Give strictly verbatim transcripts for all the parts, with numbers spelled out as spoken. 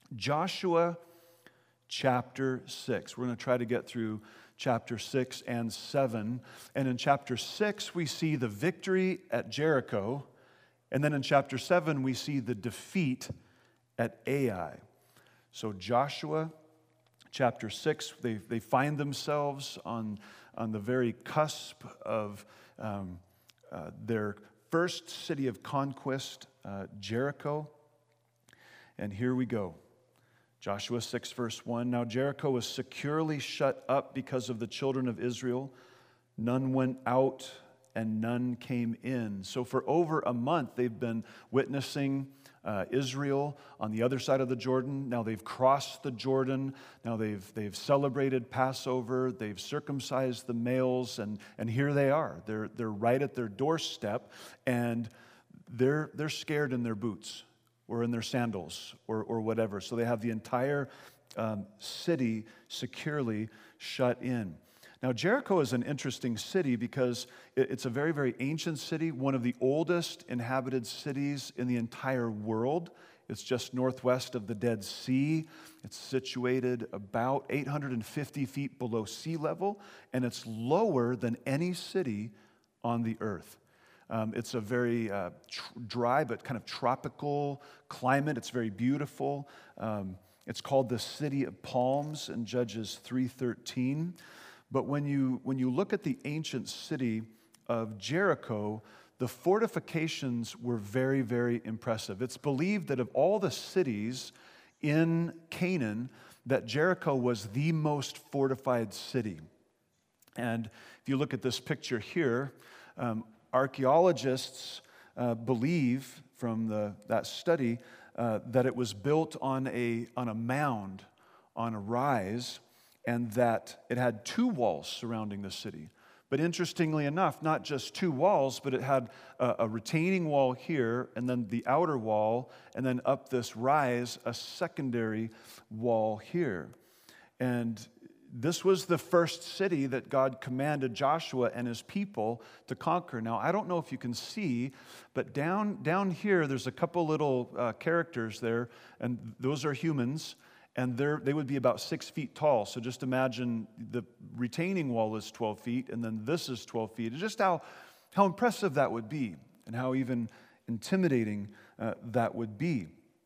Joshua chapter six. We're going to try to get through chapter six and seven. And in chapter six, we see the victory at Jericho. And then in chapter seven, we see the defeat at Ai. So Joshua chapter six, they, they find themselves on, on the very cusp of um, uh, their first city of conquest, uh, Jericho. And here we go. Joshua six, verse one. Now Jericho was securely shut up because of the children of Israel. None went out and none came in. So for over a month, they've been witnessing uh, Israel on the other side of the Jordan. Now they've crossed the Jordan. Now they've they've celebrated Passover. They've circumcised the males, and and here they are. They're they're right at their doorstep, and they're they're scared in their boots, or in their sandals, or, or whatever. So they have the entire um, city securely shut in. Now, Jericho is an interesting city because it, it's a very, very ancient city, one of the oldest inhabited cities in the entire world. It's just northwest of the Dead Sea. It's situated about eight hundred fifty feet below sea level, and it's lower than any city on the earth. Um, it's a very uh, tr- dry but kind of tropical climate. It's very beautiful. Um, it's called the City of Palms in Judges three thirteen. But when you when you look at the ancient city of Jericho, the fortifications were very, very impressive. It's believed that of all the cities in Canaan, that Jericho was the most fortified city. And if you look at this picture here, um, archaeologists uh, believe from the, that study uh, that it was built on a, on a mound, on a rise, and that it had two walls surrounding the city. But interestingly enough, not just two walls, but it had a, a retaining wall here, and then the outer wall, and then up this rise, a secondary wall here. And this was the first city that God commanded Joshua and his people to conquer. Now, I don't know if you can see, but down, down here, there's a couple little uh, characters there, and those are humans, and they're, they would be about six feet tall. So just imagine the retaining wall is twelve feet, and then this is twelve feet. It's just how, how impressive that would be, and how even intimidating uh, that would be.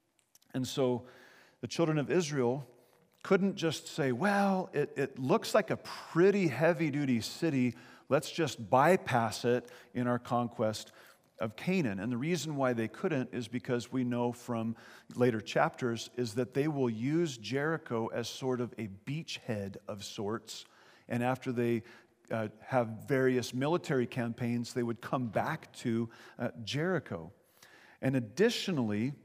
And so the children of Israel couldn't just say, well, it, it looks like a pretty heavy-duty city. Let's just bypass it in our conquest of Canaan. And the reason why they couldn't is because we know from later chapters is that they will use Jericho as sort of a beachhead of sorts. And after they uh, have various military campaigns, they would come back to uh, Jericho. And additionally,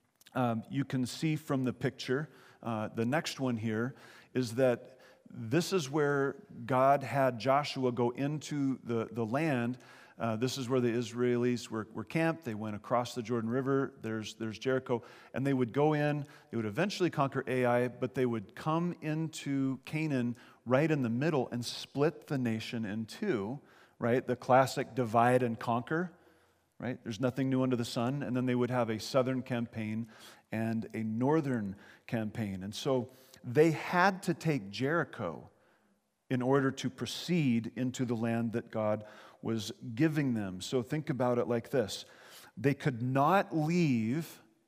um, you can see from the picture, Uh, the next one here is that this is where God had Joshua go into the, the land. Uh, this is where the Israelis were, were camped. They went across the Jordan River. There's, there's Jericho. And they would go in. They would eventually conquer Ai, but they would come into Canaan right in the middle and split the nation in two, right? The classic divide and conquer, right? There's nothing new under the sun. And then they would have a southern campaign and a northern campaign. And so they had to take Jericho in order to proceed into the land that God was giving them. So think about it like this. They could not leave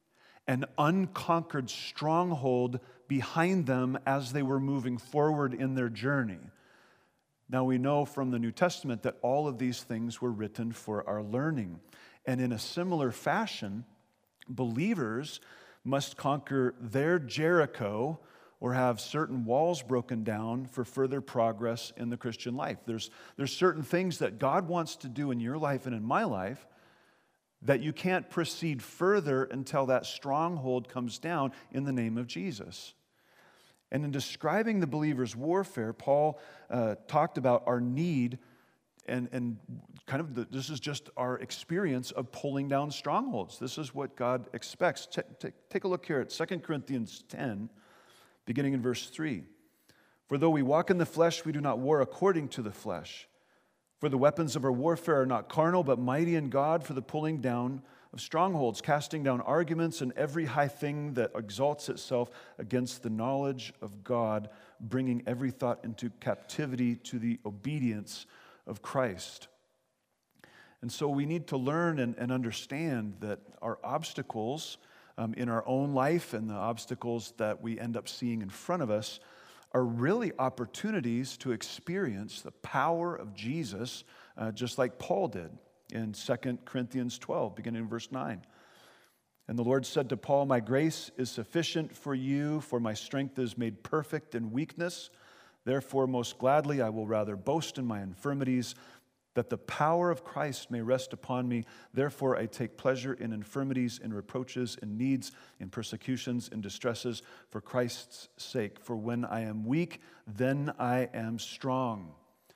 an unconquered stronghold behind them as they were moving forward in their journey. Now we know from the New Testament that all of these things were written for our learning. And in a similar fashion, believers must conquer their Jericho or have certain walls broken down for further progress in the Christian life. There's, there's certain things that God wants to do in your life and in my life that you can't proceed further until that stronghold comes down in the name of Jesus. And in describing the believer's warfare, Paul uh, talked about our need And, and kind of the, this is just our experience of pulling down strongholds. This is what God expects. T- t- take a look here at Second Corinthians ten, beginning in verse three. For though we walk in the flesh, we do not war according to the flesh. For the weapons of our warfare are not carnal, but mighty in God for the pulling down of strongholds, casting down arguments and every high thing that exalts itself against the knowledge of God, bringing every thought into captivity to the obedience of Christ. And so we need to learn and, and understand that our obstacles um, in our own life and the obstacles that we end up seeing in front of us are really opportunities to experience the power of Jesus, uh, just like Paul did in Second Corinthians twelve, beginning in verse nine. And the Lord said to Paul, "My grace is sufficient for you, for my strength is made perfect in weakness. Therefore, most gladly, I will rather boast in my infirmities, that the power of Christ may rest upon me. Therefore, I take pleasure in infirmities, in reproaches, in needs, in persecutions, in distresses, for Christ's sake. For when I am weak, then I am strong."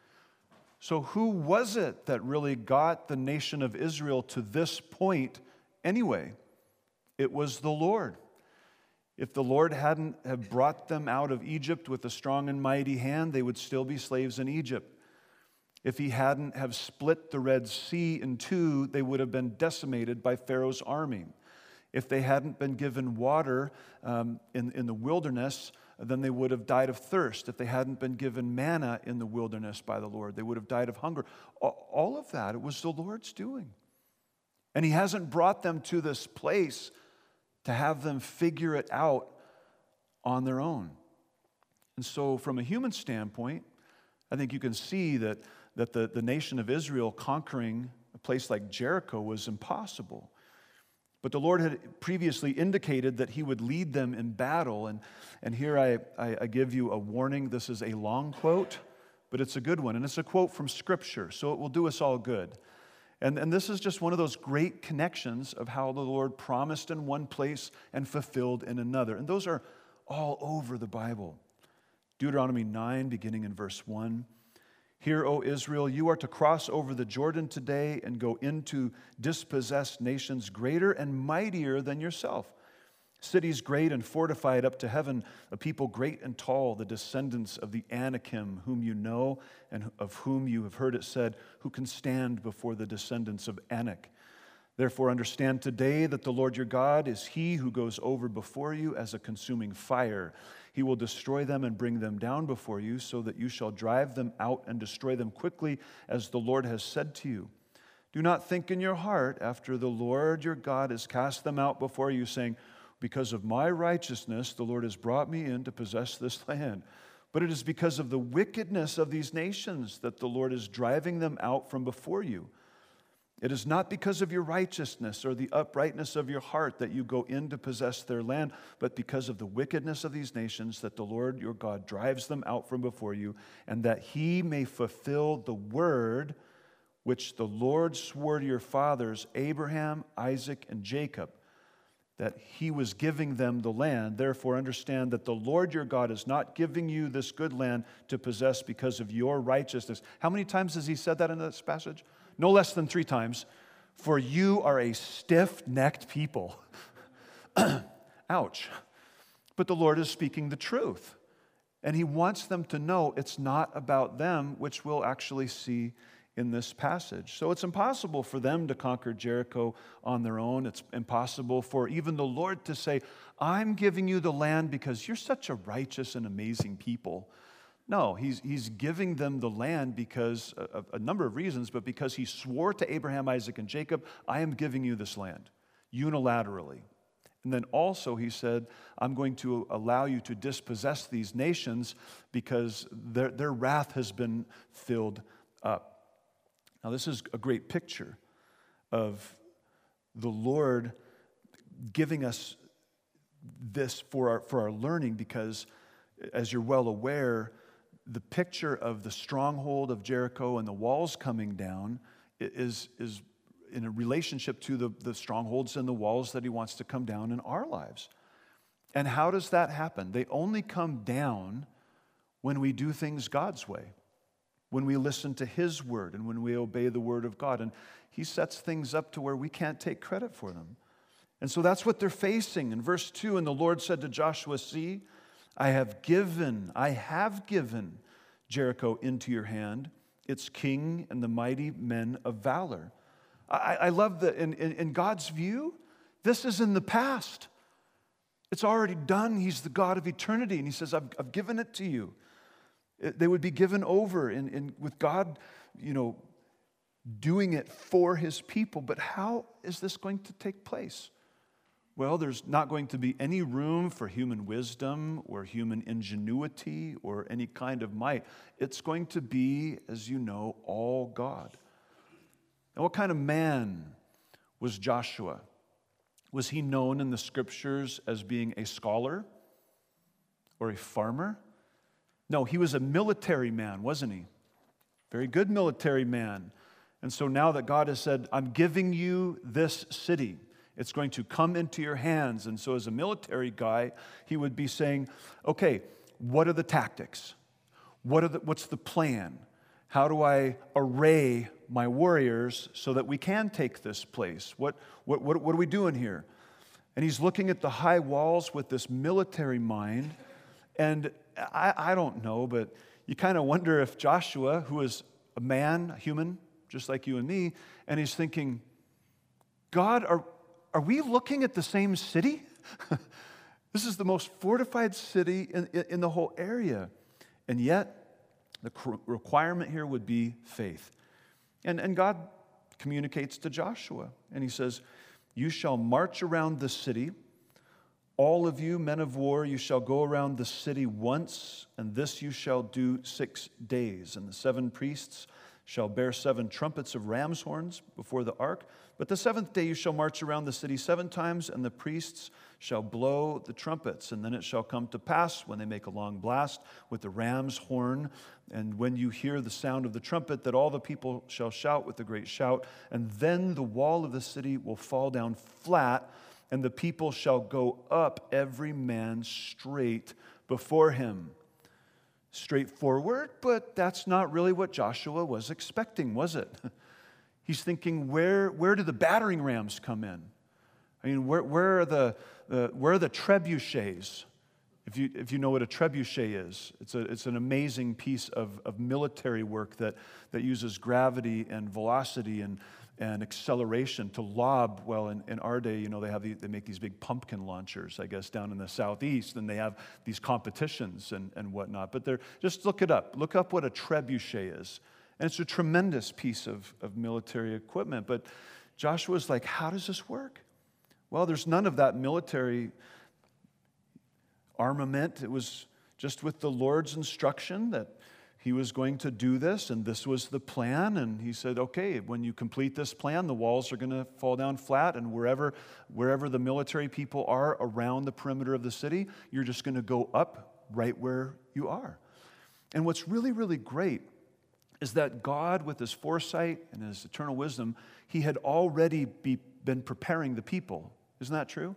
So who was it that really got the nation of Israel to this point anyway? It was the Lord. If the Lord hadn't have brought them out of Egypt with a strong and mighty hand, they would still be slaves in Egypt. If he hadn't have split the Red Sea in two, they would have been decimated by Pharaoh's army. If they hadn't been given water um, in, in the wilderness, then they would have died of thirst. If they hadn't been given manna in the wilderness by the Lord, they would have died of hunger. All of that, it was the Lord's doing. And he hasn't brought them to this place to have them figure it out on their own. And so from a human standpoint, I think you can see that that the, the nation of Israel conquering a place like Jericho was impossible. But the Lord had previously indicated that he would lead them in battle. And, and here I, I, I give you a warning. This is a long quote, but it's a good one. And it's a quote from Scripture, so it will do us all good. And, and this is just one of those great connections of how the Lord promised in one place and fulfilled in another. And those are all over the Bible. Deuteronomy nine, beginning in verse one. "Hear, O Israel, you are to cross over the Jordan today and go into dispossessed nations greater and mightier than yourself. Cities great and fortified up to heaven, a people great and tall, the descendants of the Anakim, whom you know and of whom you have heard it said, who can stand before the descendants of Anak? Therefore understand today that the Lord your God is he who goes over before you as a consuming fire. He will destroy them and bring them down before you, so that you shall drive them out and destroy them quickly, as the Lord has said to you. Do not think in your heart, after the Lord your God has cast them out before you, saying, because of my righteousness the Lord has brought me in to possess this land. But it is because of the wickedness of these nations that the Lord is driving them out from before you. It is not because of your righteousness or the uprightness of your heart that you go in to possess their land, but because of the wickedness of these nations that the Lord your God drives them out from before you, and that he may fulfill the word which the Lord swore to your fathers, Abraham, Isaac, and Jacob, that he was giving them the land. Therefore understand that the Lord your God is not giving you this good land to possess because of your righteousness. How many times has he said that in this passage? No less than three times. For you are a stiff-necked people. Ouch. But the Lord is speaking the truth. And he wants them to know it's not about them, which we'll actually see in this passage. So it's impossible for them to conquer Jericho on their own. It's impossible for even the Lord to say, I'm giving you the land because you're such a righteous and amazing people. No, he's, he's giving them the land because of a number of reasons, but because he swore to Abraham, Isaac, and Jacob, I am giving you this land unilaterally. And then also he said, I'm going to allow you to dispossess these nations because their, their wrath has been filled up. Now this is a great picture of the Lord giving us this for our, for our learning because, as you're well aware, the picture of the stronghold of Jericho and the walls coming down is, is in a relationship to the, the strongholds and the walls that he wants to come down in our lives. And how does that happen? They only come down when we do things God's way, when we listen to his word and when we obey the word of God. And he sets things up to where we can't take credit for them. And so that's what they're facing. In verse two, and the Lord said to Joshua, see, I have given, I have given Jericho into your hand, its king and the mighty men of valor. I, I love that in, in, in God's view, this is in the past. It's already done. He's the God of eternity, and he says, I've, I've given it to you. It, they would be given over in, in, with God, you know, doing it for his people. But how is this going to take place? Well, there's not going to be any room for human wisdom or human ingenuity or any kind of might. It's going to be, as you know, all God. Now, what kind of man was Joshua? Was he known in the scriptures as being a scholar or a farmer? No, he was a military man, wasn't he? Very good military man. And so now that God has said, I'm giving you this city, it's going to come into your hands. And so as a military guy, he would be saying, okay, what are the tactics? What are the, what's the plan? How do I array my warriors so that we can take this place? What, what, what, what are we doing here? And he's looking at the high walls with this military mind. And I, I don't know, but you kind of wonder if Joshua, who is a man, a human, just like you and me, and he's thinking, God, are, are we looking at the same city? This is the most fortified city in, in the whole area. And yet, the requirement here would be faith. And, and God communicates to Joshua, and he says, you shall march around the city. All of you, men of war, you shall go around the city once, and this you shall do six days. And the seven priests shall bear seven trumpets of ram's horns before the ark. But the seventh day you shall march around the city seven times, and the priests shall blow the trumpets. And then it shall come to pass, when they make a long blast with the ram's horn, and when you hear the sound of the trumpet, that all the people shall shout with a great shout. And then the wall of the city will fall down flat, and the people shall go up, every man straight before him. Straightforward, but that's not really what Joshua was expecting, was it? He's thinking, where, where do the battering rams come in? I mean, where, where are the, the where are the trebuchets? If you if you know what a trebuchet is, it's a it's an amazing piece of, of military work that, that uses gravity and velocity and and acceleration to lob. Well, in, in our day, you know, they have the, they make these big pumpkin launchers, I guess, down in the southeast, and they have these competitions and, and whatnot. But they're just look it up. Look up what a trebuchet is. And it's a tremendous piece of, of military equipment. But Joshua's like, how does this work? Well, there's none of that military armament. It was just with the Lord's instruction that he was going to do this, and this was the plan. And he said, okay, when you complete this plan, the walls are going to fall down flat, and wherever, wherever the military people are around the perimeter of the city, you're just going to go up right where you are. And what's really, really great is that God, with his foresight and his eternal wisdom, he had already be, been preparing the people. Isn't that true?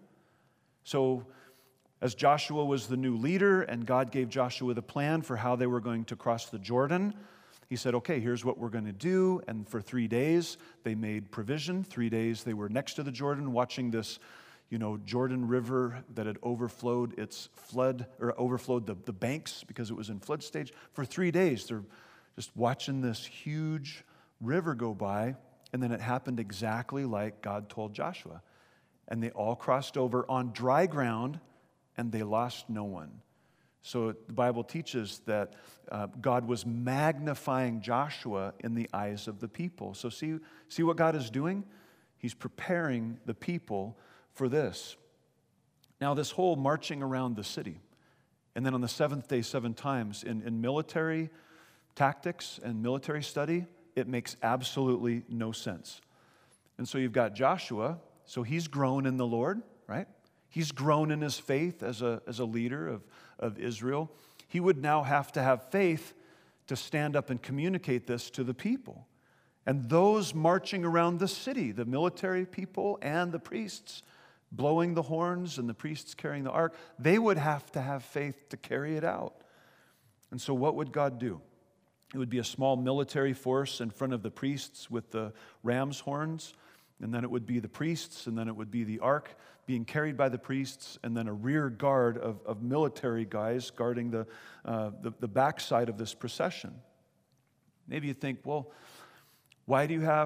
So as Joshua was the new leader and God gave Joshua the plan for how they were going to cross the Jordan, he said, okay, here's what we're going to do. And for three days, they made provision. Three days they were next to the Jordan watching this, you know, Jordan River that had overflowed its flood, or overflowed the, the banks because it was in flood stage. For three days, they're just watching this huge river go by, and then it happened exactly like God told Joshua. And they all crossed over on dry ground, and they lost no one. So the Bible teaches that uh, God was magnifying Joshua in the eyes of the people. So see, see what God is doing? He's preparing the people for this. Now, this whole marching around the city, and then on the seventh day, seven times, in, in military tactics and military study, it makes absolutely no sense. And so you've got Joshua, so he's grown in the Lord, right? He's grown in his faith as a, as a leader of, of Israel. He would now have to have faith to stand up and communicate this to the people. And those marching around the city, the military people and the priests, blowing the horns and the priests carrying the ark, they would have to have faith to carry it out. And so what would God do? It would be a small military force in front of the priests with the ram's horns, and then it would be the priests, and then it would be the ark being carried by the priests, and then a rear guard of, of military guys guarding the, uh, the, the backside of this procession. Maybe you think, well, why do you have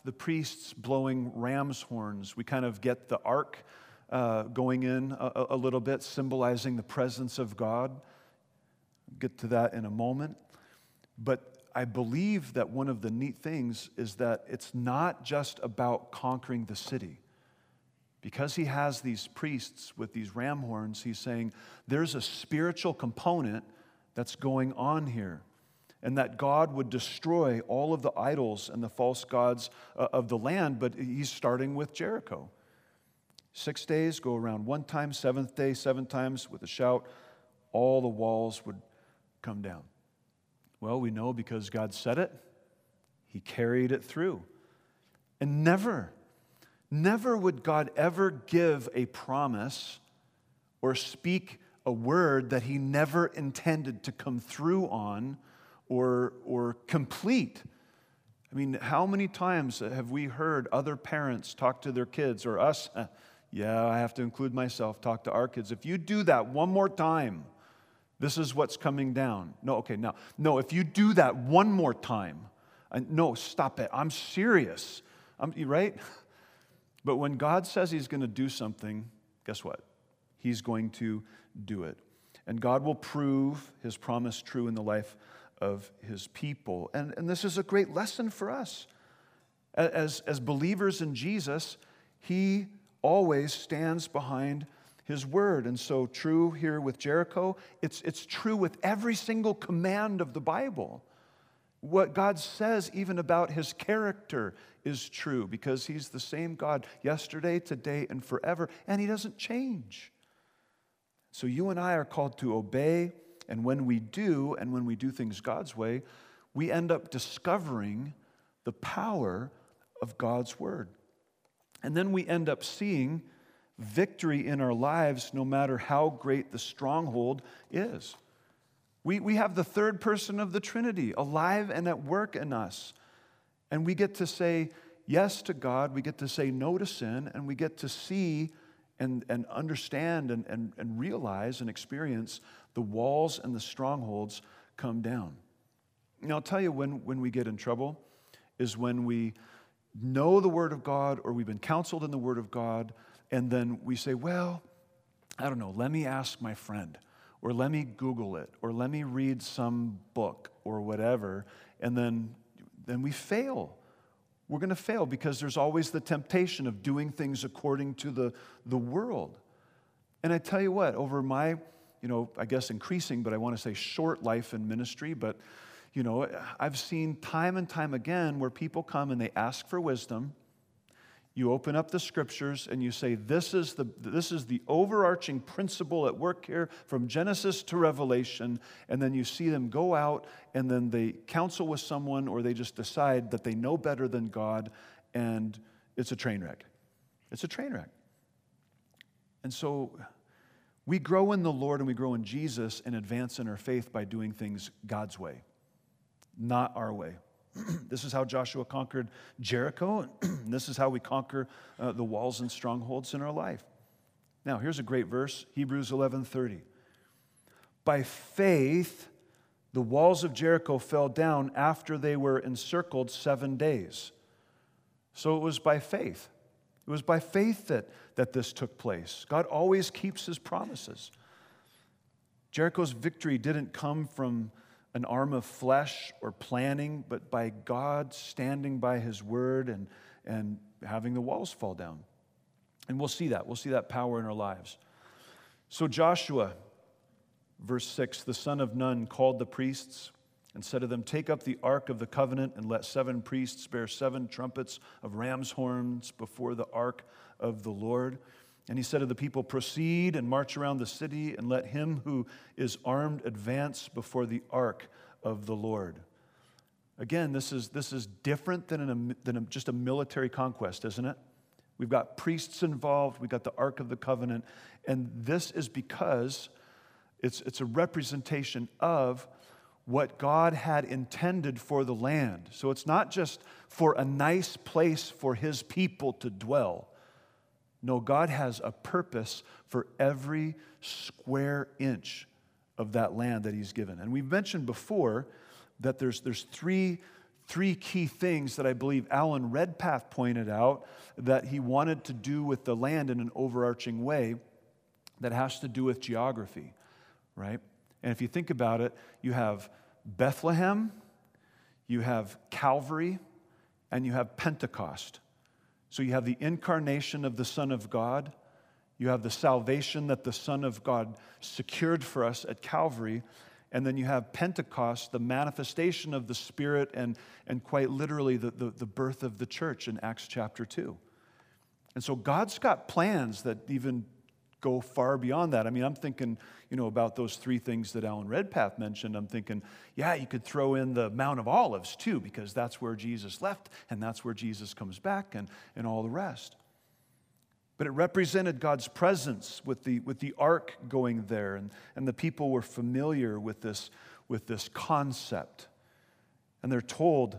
the priests blowing ram's horns. We kind of get the ark uh, going in a, a little bit, symbolizing the presence of God. We'll get to that in a moment. But I believe that one of the neat things is that it's not just about conquering the city. Because he has these priests with these ram horns, he's saying there's a spiritual component that's going on here. And that God would destroy all of the idols and the false gods uh, of the land, but he's starting with Jericho. Six days, go around one time, seventh day, seven times with a shout, all the walls would come down. Well, we know because God said it, he carried it through. And never, never would God ever give a promise or speak a word that he never intended to come through on or, or complete. I mean, how many times have we heard other parents talk to their kids, or us, yeah, I have to include myself, talk to our kids. If you do that one more time, this is what's coming down. No, okay, now, no, if you do that one more time, I, no, stop it. I'm serious. I'm, right? But when God says he's going to do something, guess what? He's going to do it. And God will prove his promise true in the life of his people. And, and this is a great lesson for us. As, as believers in Jesus, he always stands behind his word. And so true here with Jericho, it's, it's true with every single command of the Bible. What God says even about his character is true because he's the same God yesterday, today, and forever, and he doesn't change. So you and I are called to obey, and when we do, and when we do things God's way, we end up discovering the power of God's word. And then we end up seeing victory in our lives no matter how great the stronghold is. We, we have the third person of the Trinity alive and at work in us. And we get to say yes to God, we get to say no to sin, and we get to see and, and understand and, and, and realize and experience the walls and the strongholds come down. Now, I'll tell you when, when we get in trouble is when we know the Word of God or we've been counseled in the Word of God, and then we say, well, I don't know, let me ask my friend, or let me Google it, or let me read some book or whatever, and then, then we fail. We're going to fail because there's always the temptation of doing things according to the, the world. And I tell you what, over my, you know, I guess increasing, but I want to say short life in ministry, but, you know, I've seen time and time again where people come and they ask for wisdom. You open up the scriptures and you say, this is the this is the overarching principle at work here from Genesis to Revelation, and then you see them go out and then they counsel with someone or they just decide that they know better than God, and it's a train wreck. It's a train wreck. And so we grow in the Lord and we grow in Jesus and advance in our faith by doing things God's way, not our way. This is how Joshua conquered Jericho. This is how we conquer uh, the walls and strongholds in our life. Now, here's a great verse, Hebrews eleven thirty. By faith, the walls of Jericho fell down after they were encircled seven days. So it was by faith. It was by faith that, that this took place. God always keeps his promises. Jericho's victory didn't come from an arm of flesh or planning, but by God standing by his word and, and having the walls fall down. And we'll see that. We'll see that power in our lives. So Joshua, verse six, the son of Nun called the priests and said to them, take up the ark of the covenant and let seven priests bear seven trumpets of ram's horns before the ark of the Lord. And he said to the people, proceed and march around the city and let him who is armed advance before the ark of the Lord. Again, this is, this is different than, an, than a, just a military conquest, isn't it? We've got priests involved. We've got the Ark of the Covenant. And this is because it's, it's a representation of what God had intended for the land. So it's not just for a nice place for his people to dwell. No, God has a purpose for every square inch of that land that he's given. And we've mentioned before that there's, there's three three key things that I believe Alan Redpath pointed out that he wanted to do with the land in an overarching way that has to do with geography, right? And if you think about it, you have Bethlehem, you have Calvary, and you have Pentecost. So you have the incarnation of the Son of God, you have the salvation that the Son of God secured for us at Calvary, and then you have Pentecost, the manifestation of the Spirit, and, and quite literally the, the, the birth of the church in Acts chapter two. And so God's got plans that even go far beyond that. I mean, I'm thinking, you know, about those three things that Alan Redpath mentioned. I'm thinking, yeah, you could throw in the Mount of Olives too, because that's where Jesus left, and that's where Jesus comes back, and, and all the rest. But it represented God's presence with the, with the ark going there, and, and the people were familiar with this, with this concept. And they're told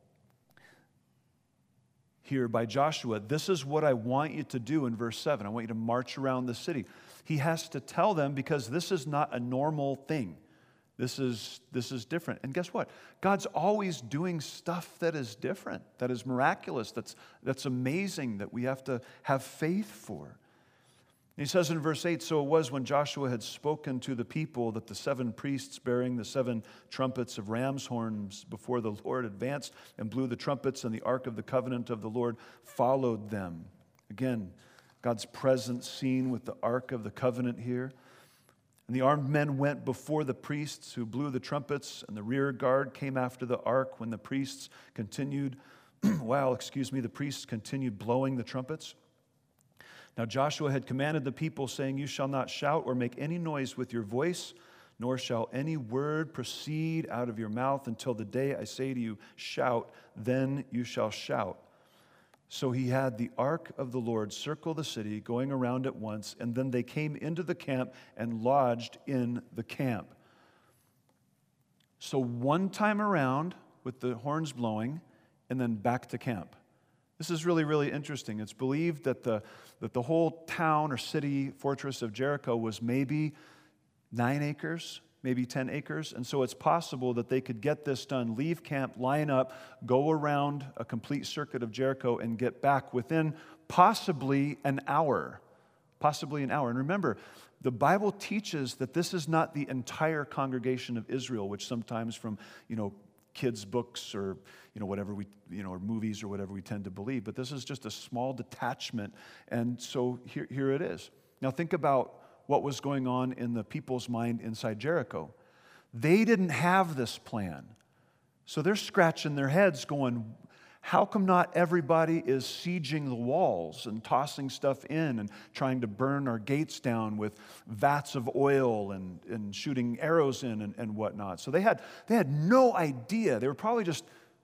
here by Joshua, this is what I want you to do in verse seven. I want you to march around the city. He has to tell them because this is not a normal thing. This is, this is different. And guess what? God's always doing stuff that is different, that is miraculous, that's, that's amazing, that we have to have faith for. He says in verse eight, so it was when Joshua had spoken to the people that the seven priests bearing the seven trumpets of ram's horns before the Lord advanced and blew the trumpets, and the ark of the covenant of the Lord followed them. Again, God's presence seen with the ark of the covenant here. And the armed men went before the priests who blew the trumpets, and the rear guard came after the ark when the priests continued, while, excuse me, the priests continued blowing the trumpets. Now Joshua had commanded the people, saying, you shall not shout or make any noise with your voice, nor shall any word proceed out of your mouth until the day I say to you, shout, then you shall shout. So he had the ark of the Lord circle the city, going around it once, and then they came into the camp and lodged in the camp. So one time around with the horns blowing, and then back to camp. This is really, really interesting. It's believed that the, that the whole town or city, fortress of Jericho was maybe nine acres, maybe ten acres. And so it's possible that they could get this done, leave camp, line up, go around a complete circuit of Jericho, and get back within possibly an hour. Possibly an hour. And remember, the Bible teaches that this is not the entire congregation of Israel, which sometimes from, you know, kids' books or, you know, whatever we, you know, or movies or whatever we tend to believe. But this is just a small detachment. And so here, here it is. Now think about what was going on in the people's mind inside Jericho. They didn't have this plan. So they're scratching their heads going, how come not everybody is sieging the walls and tossing stuff in and trying to burn our gates down with vats of oil and, and shooting arrows in and, and whatnot? So they had, they had no idea. They were probably just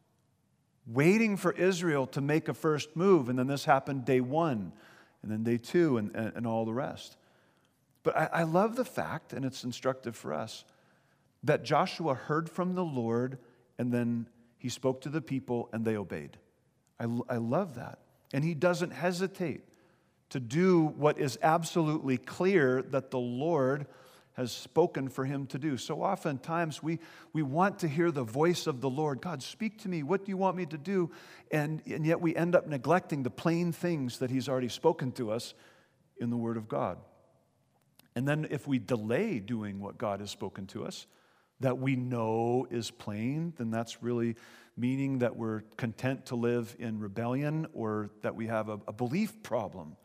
waiting for Israel to make a first move, and then this happened day one, and then day two, and, and, and all the rest. But I, I love the fact, and it's instructive for us, that Joshua heard from the Lord, and then he spoke to the people, and they obeyed. I, I love that. And he doesn't hesitate to do what is absolutely clear that the Lord has spoken for him to do. So oftentimes we, we want to hear the voice of the Lord. God, speak to me. What do you want me to do? And, and yet we end up neglecting the plain things that he's already spoken to us in the Word of God. And then if we delay doing what God has spoken to us, that we know is plain, then that's really meaning that we're content to live in rebellion or that we have a, a belief problem.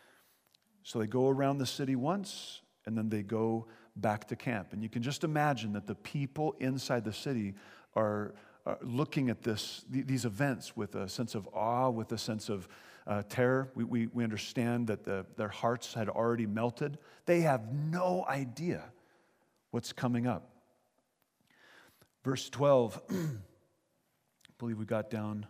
So they go around the city once, and then they go back to camp. And you can just imagine that the people inside the city are, are looking at this, these events with a sense of awe, with a sense of uh, terror. We, we, we understand that the, their hearts had already melted. They have no idea what's coming up. Verse twelve, I believe we got down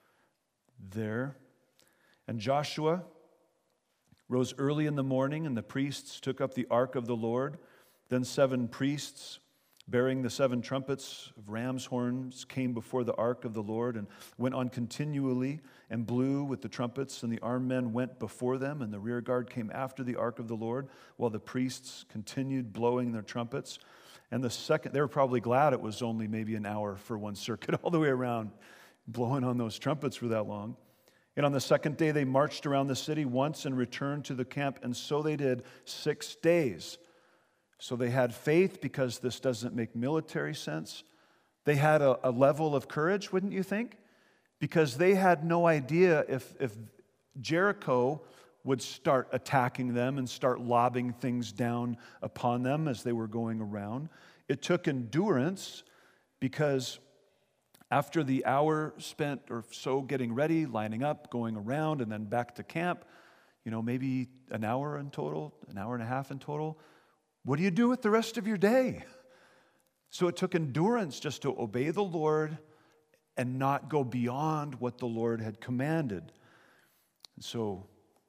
there. And Joshua rose early in the morning, and the priests took up the ark of the Lord. Then seven priests, bearing the seven trumpets of ram's horns, came before the ark of the Lord and went on continually and blew with the trumpets, and the armed men went before them, and the rear guard came after the ark of the Lord, while the priests continued blowing their trumpets. And the second, they were probably glad it was only maybe an hour for one circuit all the way around, blowing on those trumpets for that long. And on the second day, they marched around the city once and returned to the camp, and so they did six days. So they had faith, because this doesn't make military sense. They had a, a level of courage, wouldn't you think? Because they had no idea if, if Jericho would start attacking them and start lobbing things down upon them as they were going around. It took endurance, because after the hour spent or so getting ready, lining up, going around, and then back to camp, you know, maybe an hour in total, an hour and a half in total, what do you do with the rest of your day? So it took endurance just to obey the Lord and not go beyond what the Lord had commanded. And so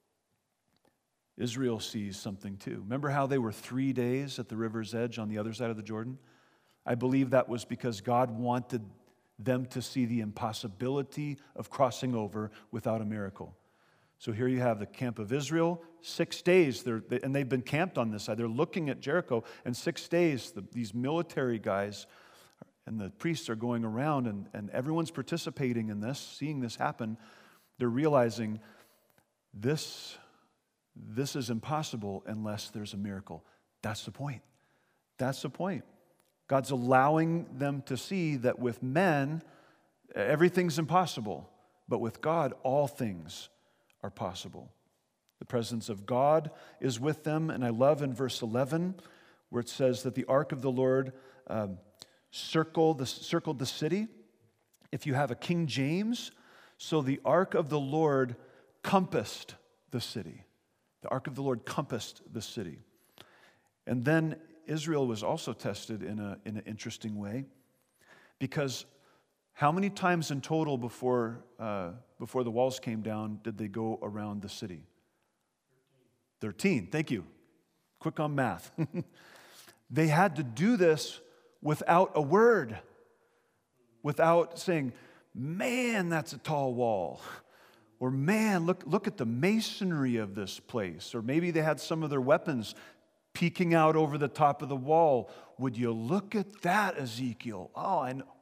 Israel sees something too. Remember how they were three days at the river's edge on the other side of the Jordan? I believe that was because God wanted them to see the impossibility of crossing over without a miracle. So here you have the camp of Israel, six days, they're, they, and they've been camped on this side. They're looking at Jericho, and six days, the, these military guys and the priests are going around, and, and everyone's participating in this, seeing this happen. They're realizing this, this is impossible unless there's a miracle. That's the point. That's the point. God's allowing them to see that with men, everything's impossible, but with God, all things are possible. The presence of God is with them, and I love in verse eleven where it says that the ark of the Lord um, circled, the, circled the city. If you have a King James, so the ark of the Lord compassed the city. The ark of the Lord compassed the city. And then Israel was also tested in, a, in an interesting way, because how many times in total before, uh, before the walls came down did they go around the city? Thirteen. Thank you. Quick on math. They had to do this without a word, without saying, man, that's a tall wall. Or man, look, look at the masonry of this place. Or maybe they had some of their weapons peeking out over the top of the wall. Would you look at that, Ezekiel? Oh, I know.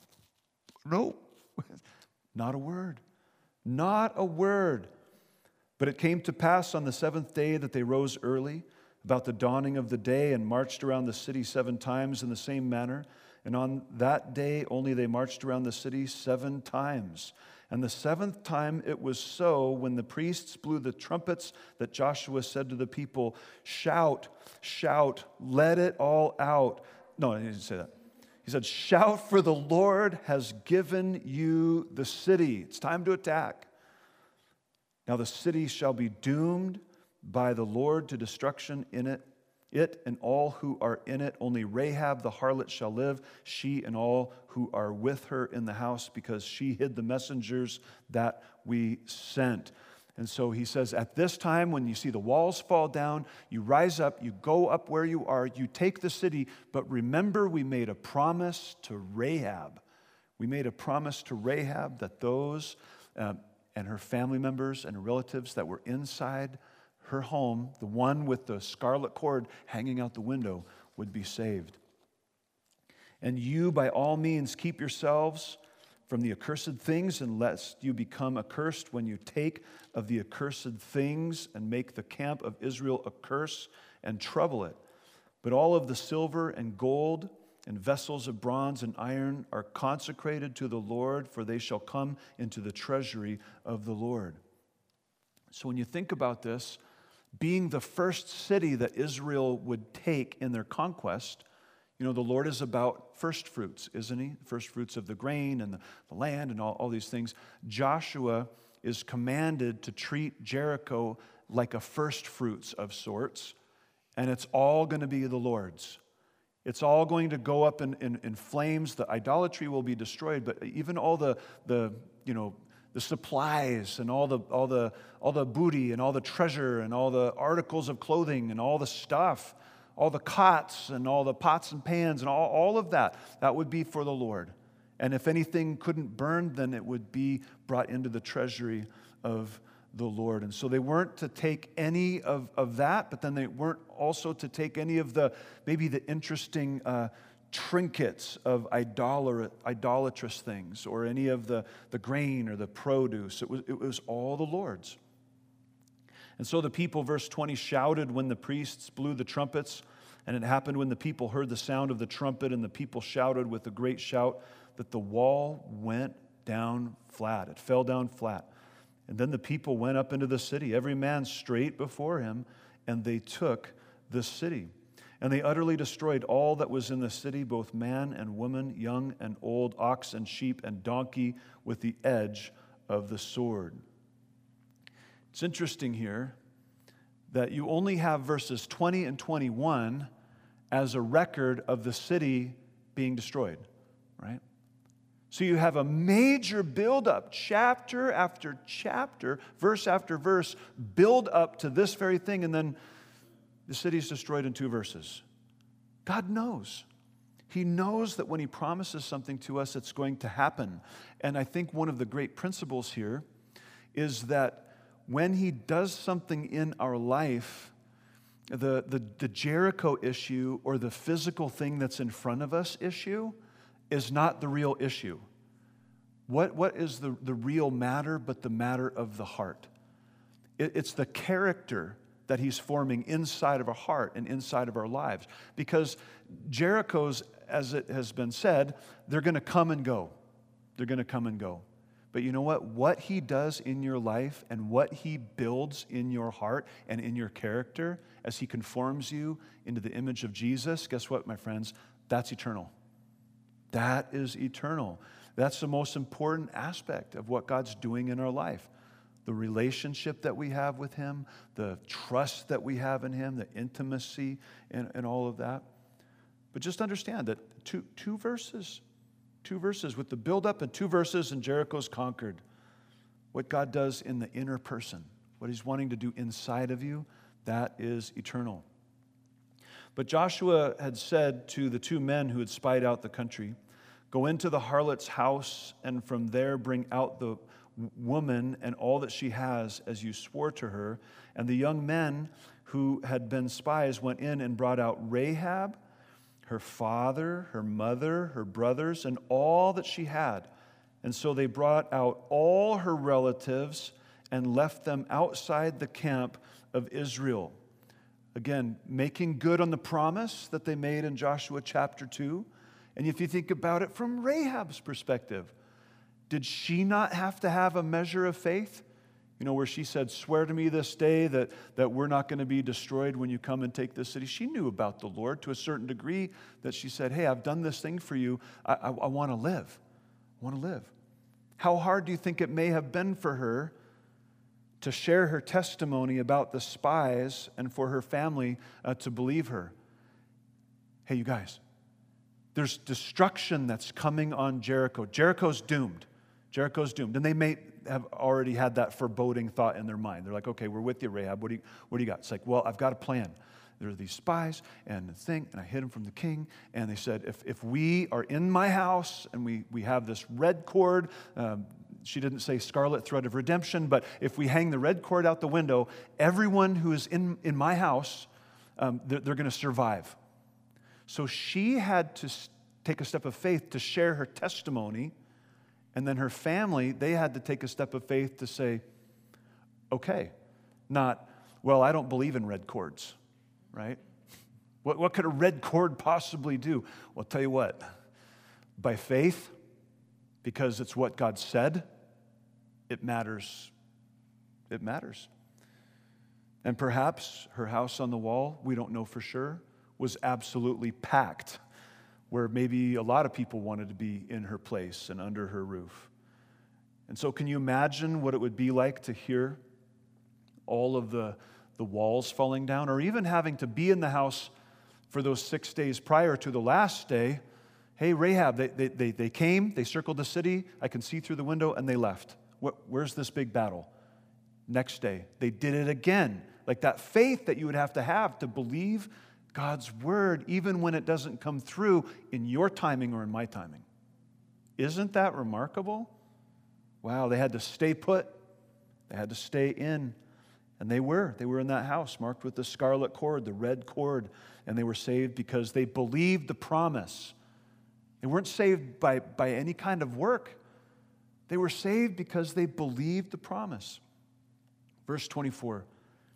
No, not a word. Not a word. But it came to pass on the seventh day that they rose early, about the dawning of the day, and marched around the city seven times in the same manner. And on that day only they marched around the city seven times. And the seventh time it was so, when the priests blew the trumpets, that Joshua said to the people, shout, shout, let it all out. No, he didn't say that. He said, shout, for the Lord has given you the city. It's time to attack. Now the city shall be doomed by the Lord to destruction in it, it and all who are in it. Only Rahab the harlot shall live, she and all who are with her in the house, because she hid the messengers that we sent. And so he says, at this time, when you see the walls fall down, you rise up, you go up where you are, you take the city. But remember, we made a promise to Rahab. We made a promise to Rahab that those uh, and her family members and relatives that were inside her home, the one with the scarlet cord hanging out the window, would be saved. And you, by all means, keep yourselves from the accursed things, and lest you become accursed when you take of the accursed things and make the camp of Israel a curse and trouble it. But all of the silver and gold and vessels of bronze and iron are consecrated to the Lord, for they shall come into the treasury of the Lord. So when you think about this, being the first city that Israel would take in their conquest, you know, the Lord is about first fruits, isn't he? First fruits of the grain and the, the land and all, all these things. Joshua is commanded to treat Jericho like a first fruits of sorts, and it's all going to be the Lord's. It's all going to go up in, in, in flames. The idolatry will be destroyed, but even all the, the you know, the supplies and all the all the all the booty and all the treasure and all the articles of clothing and all the stuff, all the cots and all the pots and pans and all, all of that, that would be for the Lord. And if anything couldn't burn, then it would be brought into the treasury of the Lord. And so they weren't to take any of, of that, but then they weren't also to take any of the, maybe the interesting uh, trinkets of idolat- idolatrous things, or any of the, the grain or the produce. It was, it was all the Lord's. And so the people, verse twenty, shouted when the priests blew the trumpets. And it happened when the people heard the sound of the trumpet, and the people shouted with a great shout, that the wall went down flat. It fell down flat. And then the people went up into the city, every man straight before him, and they took the city. And they utterly destroyed all that was in the city, both man and woman, young and old, ox and sheep and donkey, with the edge of the sword. It's interesting here that you only have verses twenty and twenty-one as a record of the city being destroyed, right? So you have a major buildup, chapter after chapter, verse after verse, build up to this very thing, and then the city is destroyed in two verses. God knows. He knows that when He promises something to us, it's going to happen. And I think one of the great principles here is that when He does something in our life, the, the, the Jericho issue or the physical thing that's in front of us issue is not the real issue. What, what is the, the real matter but the matter of the heart? It, it's the character that He's forming inside of our heart and inside of our lives. Because Jericho's, as it has been said, they're going to come and go. They're going to come and go. But you know what? What He does in your life and what He builds in your heart and in your character as He conforms you into the image of Jesus, guess what, my friends? That's eternal. That is eternal. That's the most important aspect of what God's doing in our life. The relationship that we have with Him, the trust that we have in Him, the intimacy and, and all of that. But just understand that two, two verses, two verses with the buildup and two verses and Jericho's conquered. What God does in the inner person, what He's wanting to do inside of you, that is eternal. But Joshua had said to the two men who had spied out the country, "Go into the harlot's house, and from there bring out the woman and all that she has, as you swore to her." And the young men who had been spies went in and brought out Rahab, her father, her mother, her brothers, and all that she had. And so they brought out all her relatives and left them outside the camp of Israel. Again, making good on the promise that they made in Joshua chapter two. And if you think about it from Rahab's perspective, did she not have to have a measure of faith? You know, where she said, "Swear to me this day that, that we're not going to be destroyed when you come and take this city." She knew about the Lord to a certain degree that she said, "Hey, I've done this thing for you. I, I, I want to live. I want to live." How hard do you think it may have been for her to share her testimony about the spies and for her family uh, to believe her? Hey, you guys, there's destruction that's coming on Jericho. Jericho's doomed. Jericho's doomed. And they may have already had that foreboding thought in their mind. They're like, "Okay, we're with you, Rahab. What do you, what do you got?" It's like, "Well, I've got a plan. There are these spies and the thing, and I hid them from the king." And they said, if, if we are in my house and we, we have this red cord, um, she didn't say scarlet thread of redemption, but if we hang the red cord out the window, everyone who is in, in my house, um, they're, they're going to survive. So she had to take a step of faith to share her testimony, and then her family, they had to take a step of faith to say, okay, not, "Well, I don't believe in red cords," right? What, what could a red cord possibly do? Well, I'll tell you what, by faith, because it's what God said, it matters. It matters. And perhaps her house on the wall, we don't know for sure, was absolutely packed, where maybe a lot of people wanted to be in her place and under her roof. And so can you imagine what it would be like to hear all of the, the walls falling down, or even having to be in the house for those six days prior to the last day? Hey, Rahab, they, they, they, they came, they circled the city, I can see through the window, and they left. What, where's this big battle? Next day, they did it again. Like that faith that you would have to have to believe God's word, even when it doesn't come through in your timing or in my timing. Isn't that remarkable? Wow, they had to stay put. They had to stay in. And they were. They were in that house marked with the scarlet cord, the red cord. And they were saved because they believed the promise. They weren't saved by, by any kind of work. They were saved because they believed the promise. Verse twenty-four.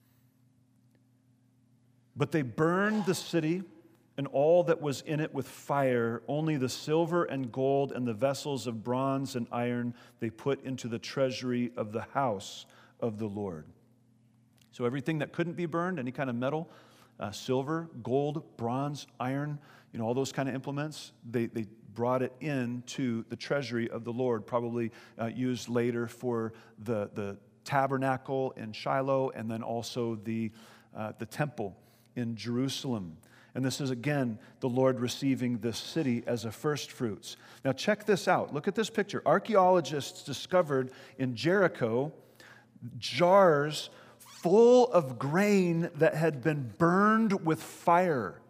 But they burned the city and all that was in it with fire. Only the silver and gold and the vessels of bronze and iron they put into the treasury of the house of the Lord. So everything that couldn't be burned, any kind of metal, uh, silver, gold, bronze, iron, you know, all those kind of implements, they, they brought it into the treasury of the Lord, probably uh, used later for the, the tabernacle in Shiloh and then also the, uh, the temple in Jerusalem. And this is, again, the Lord receiving this city as a first fruits. Now check this out. Look at this picture. Archaeologists discovered in Jericho jars full of grain that had been burned with fire.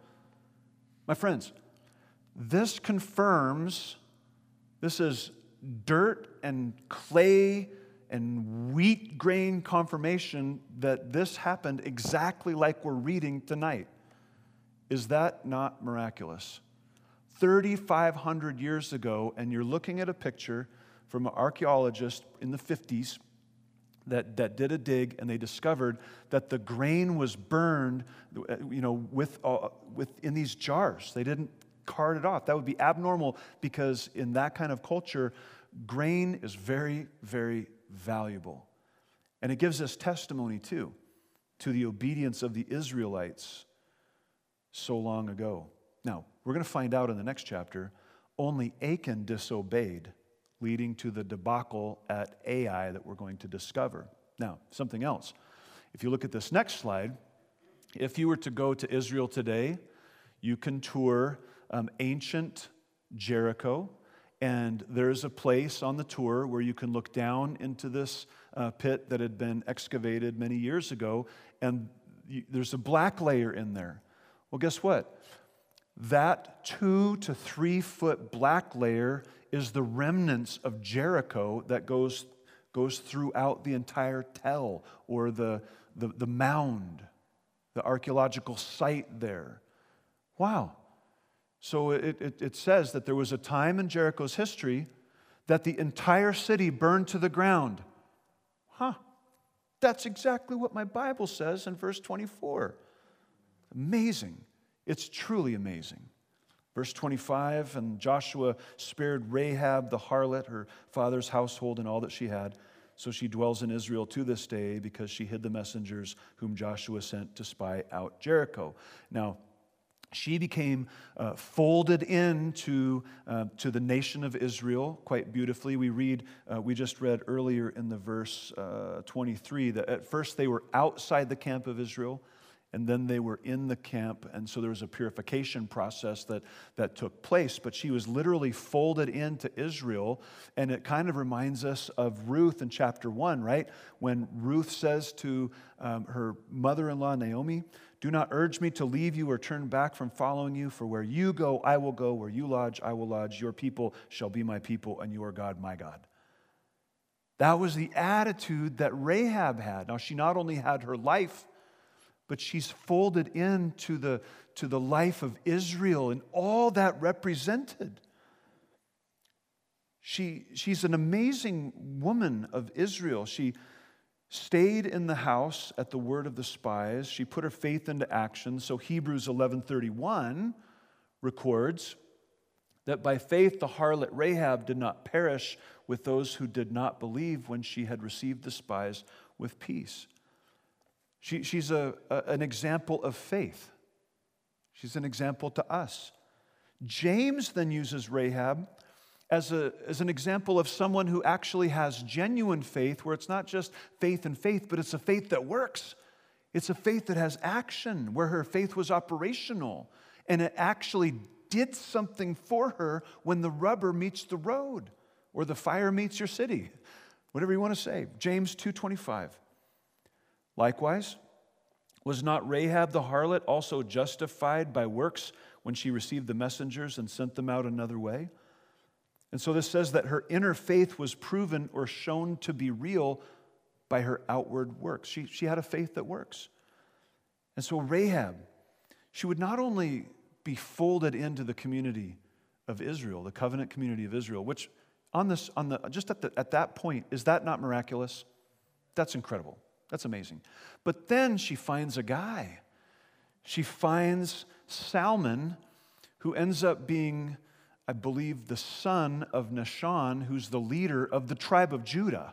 My friends, this confirms, this is dirt and clay and wheat grain confirmation that this happened exactly like we're reading tonight. Is that not miraculous? thirty-five hundred years ago, and you're looking at a picture from an archaeologist in the fifties that, that did a dig, and they discovered that the grain was burned, you know, with, uh, with in these jars. They didn't cart it off. That would be abnormal because in that kind of culture, grain is very, very valuable. And it gives us testimony, too, to the obedience of the Israelites so long ago. Now, we're going to find out in the next chapter, only Achan disobeyed, leading to the debacle at Ai that we're going to discover. Now, something else. If you look at this next slide, if you were to go to Israel today, you can tour um, ancient Jericho, and there's a place on the tour where you can look down into this uh, pit that had been excavated many years ago, and you, there's a black layer in there. Well, guess what? That two to three foot black layer is the remnants of Jericho that goes, goes throughout the entire tell, or the, the, the mound, the archaeological site there. Wow. So it, it, it says that there was a time in Jericho's history that the entire city burned to the ground. Huh. That's exactly what my Bible says in verse twenty-four. Amazing. It's truly amazing. Verse twenty-five, and Joshua spared Rahab the harlot, her father's household, and all that she had. So she dwells in Israel to this day because she hid the messengers whom Joshua sent to spy out Jericho. Now, she became uh, folded into uh, to the nation of Israel quite beautifully. We read, uh, we just read earlier in the verse uh, twenty-three that at first they were outside the camp of Israel, and then they were in the camp, and so there was a purification process that, that took place. But she was literally folded into Israel, and it kind of reminds us of Ruth in chapter one, right? When Ruth says to um, her mother-in-law, Naomi, "Do not urge me to leave you or turn back from following you, for where you go, I will go. Where you lodge, I will lodge. Your people shall be my people, and your God, my God." That was the attitude that Rahab had. Now, she not only had her life, but she's folded into the, to the life of Israel and all that represented. She, she's an amazing woman of Israel. She stayed in the house at the word of the spies. She put her faith into action. So Hebrews eleven thirty-one records that by faith the harlot Rahab did not perish with those who did not believe when she had received the spies with peace. She, she's a, a, an example of faith. She's an example to us. James then uses Rahab as, a, as an example of someone who actually has genuine faith, where it's not just faith and faith, but it's a faith that works. It's a faith that has action, where her faith was operational, and it actually did something for her when the rubber meets the road, or the fire meets your city, whatever you want to say. James two twenty-five. Likewise, Was not Rahab the harlot also justified by works when she received the messengers and sent them out another way? And so this says that her inner faith was proven or shown to be real by her outward works. She, she had a faith that works. And so Rahab, she would not only be folded into the community of Israel, the covenant community of Israel, which on this, on the just at, the, at that point, is that not miraculous? That's incredible. That's amazing. But then she finds a guy. She finds Salmon, who ends up being, I believe, the son of Nahshon, who's the leader of the tribe of Judah.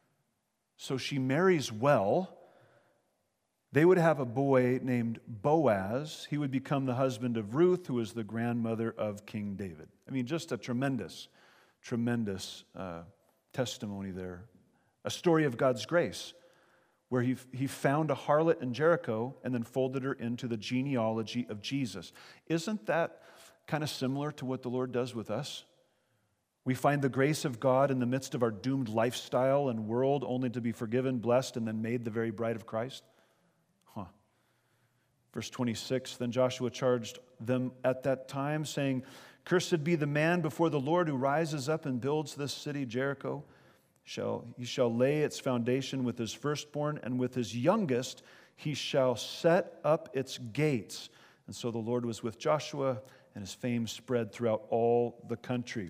So she marries well. They would have a boy named Boaz. He would become the husband of Ruth, who was the grandmother of King David. I mean, just a tremendous, tremendous uh, testimony there. A story of God's grace, where he, he found a harlot in Jericho and then folded her into the genealogy of Jesus. Isn't that kind of similar to what the Lord does with us? We find the grace of God in the midst of our doomed lifestyle and world, only to be forgiven, blessed, and then made the very bride of Christ. Huh. Verse twenty-six, then Joshua charged them at that time, saying, cursed be the man before the Lord who rises up and builds this city, Jericho. Shall, he shall lay its foundation with his firstborn, and with his youngest he shall set up its gates. And so the Lord was with Joshua, and his fame spread throughout all the country.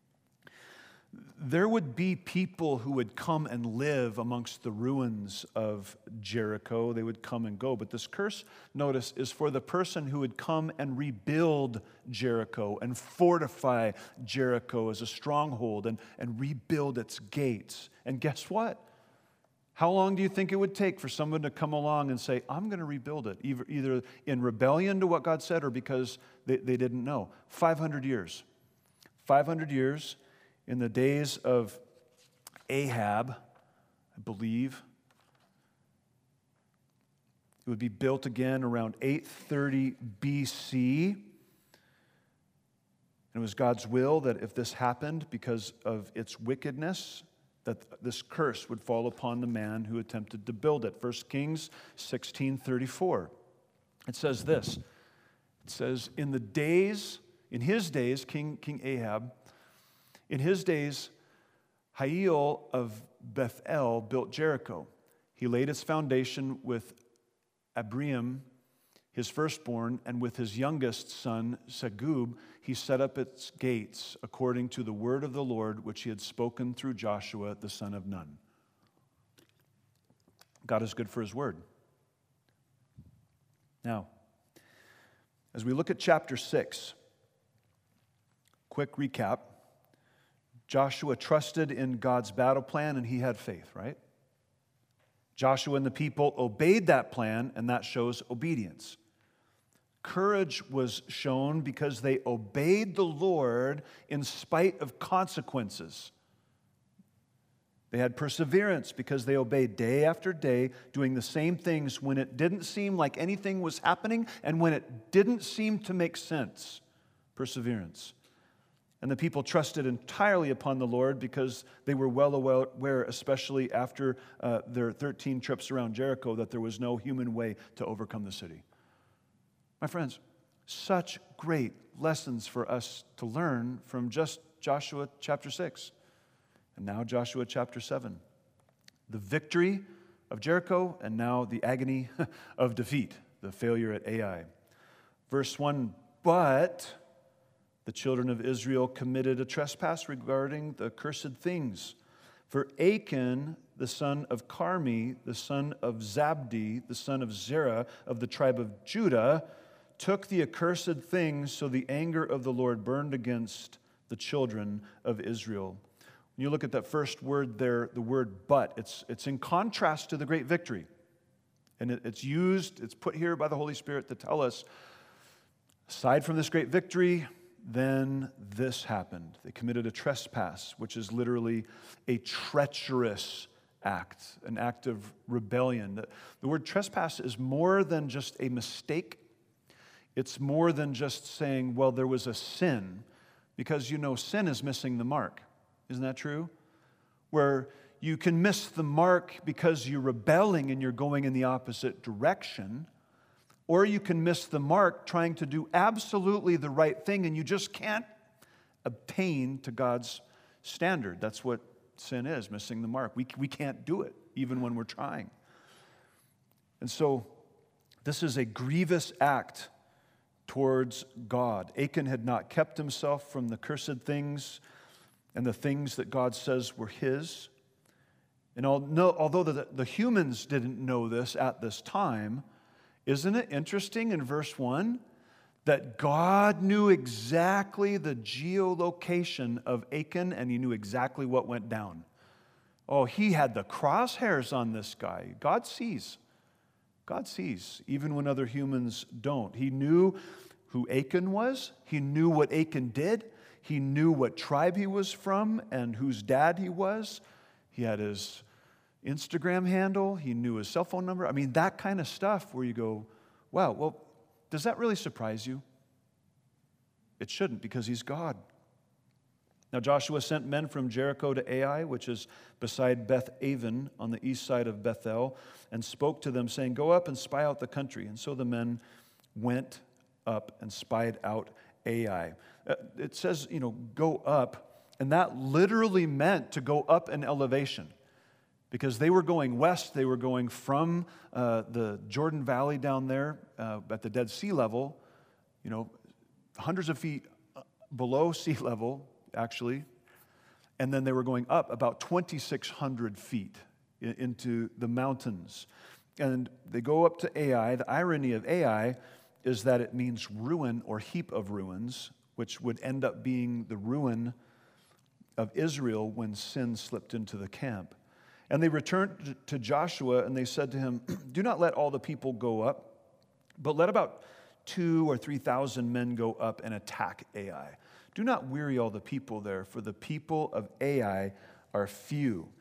There would be people who would come and live amongst the ruins of Jericho. They would come and go. But this curse, notice, is for the person who would come and rebuild Jericho and fortify Jericho as a stronghold and, and rebuild its gates. And guess what? How long do you think it would take for someone to come along and say, I'm going to rebuild it, either, either in rebellion to what God said or because they, they didn't know? five hundred years. five hundred years. In the days of Ahab, I believe, it would be built again around eight thirty B C. And it was God's will that if this happened because of its wickedness, that this curse would fall upon the man who attempted to build it. First Kings sixteen thirty-four. It says this. It says, in the days, in his days, King, King Ahab, in his days, Hiel of Bethel built Jericho. He laid its foundation with Abiram, his firstborn, and with his youngest son, Segub, he set up its gates according to the word of the Lord, which he had spoken through Joshua, the son of Nun. God is good for his word. Now, as we look at chapter six, quick recap. Joshua trusted in God's battle plan and he had faith, right? Joshua and the people obeyed that plan, and that shows obedience. Courage was shown because they obeyed the Lord in spite of consequences. They had perseverance because they obeyed day after day, doing the same things when it didn't seem like anything was happening and when it didn't seem to make sense. Perseverance. And the people trusted entirely upon the Lord because they were well aware, especially after uh, their thirteen trips around Jericho, that there was no human way to overcome the city. My friends, such great lessons for us to learn from just Joshua chapter six. And now Joshua chapter seven. The victory of Jericho and now the agony of defeat, the failure at Ai. Verse one, but the children of Israel committed a trespass regarding the accursed things. For Achan, the son of Carmi, the son of Zabdi, the son of Zerah of the tribe of Judah, took the accursed things, so the anger of the Lord burned against the children of Israel. When you look at that first word there, the word but, it's, it's in contrast to the great victory. And it, it's used, it's put here by the Holy Spirit to tell us, aside from this great victory, then this happened. They committed a trespass, which is literally a treacherous act, an act of rebellion. The, the word trespass is more than just a mistake. It's more than just saying, well, there was a sin, because you know sin is missing the mark. Isn't that true? Where you can miss the mark because you're rebelling and you're going in the opposite direction, or you can miss the mark trying to do absolutely the right thing and you just can't obtain to God's standard. That's what sin is, missing the mark. We, we can't do it, even when we're trying. And so, this is a grievous act towards God. Achan had not kept himself from the cursed things and the things that God says were his. And although the, the humans didn't know this at this time, isn't it interesting in verse one that God knew exactly the geolocation of Achan and he knew exactly what went down? Oh, he had the crosshairs on this guy. God sees. God sees, even when other humans don't. He knew who Achan was. He knew what Achan did. He knew what tribe he was from and whose dad he was. He had his Instagram handle. He knew his cell phone number. I mean, that kind of stuff where you go, wow, well, does that really surprise you? It shouldn't, because he's God. Now Joshua sent men from Jericho to Ai, which is beside Beth Aven on the east side of Bethel, and spoke to them, saying, go up and spy out the country. And so the men went up and spied out Ai. It says, you know, go up, and that literally meant to go up an elevation, because they were going west. They were going from uh, the Jordan Valley down there uh, at the Dead Sea level, you know, hundreds of feet below sea level, actually, and then they were going up about twenty-six hundred feet into the mountains. And they go up to Ai. The irony of Ai is that it means ruin or heap of ruins, which would end up being the ruin of Israel when sin slipped into the camp. And they returned to Joshua and they said to him, do not let all the people go up, but let about two or three thousand men go up and attack Ai. Do not weary all the people there, for the people of Ai are few.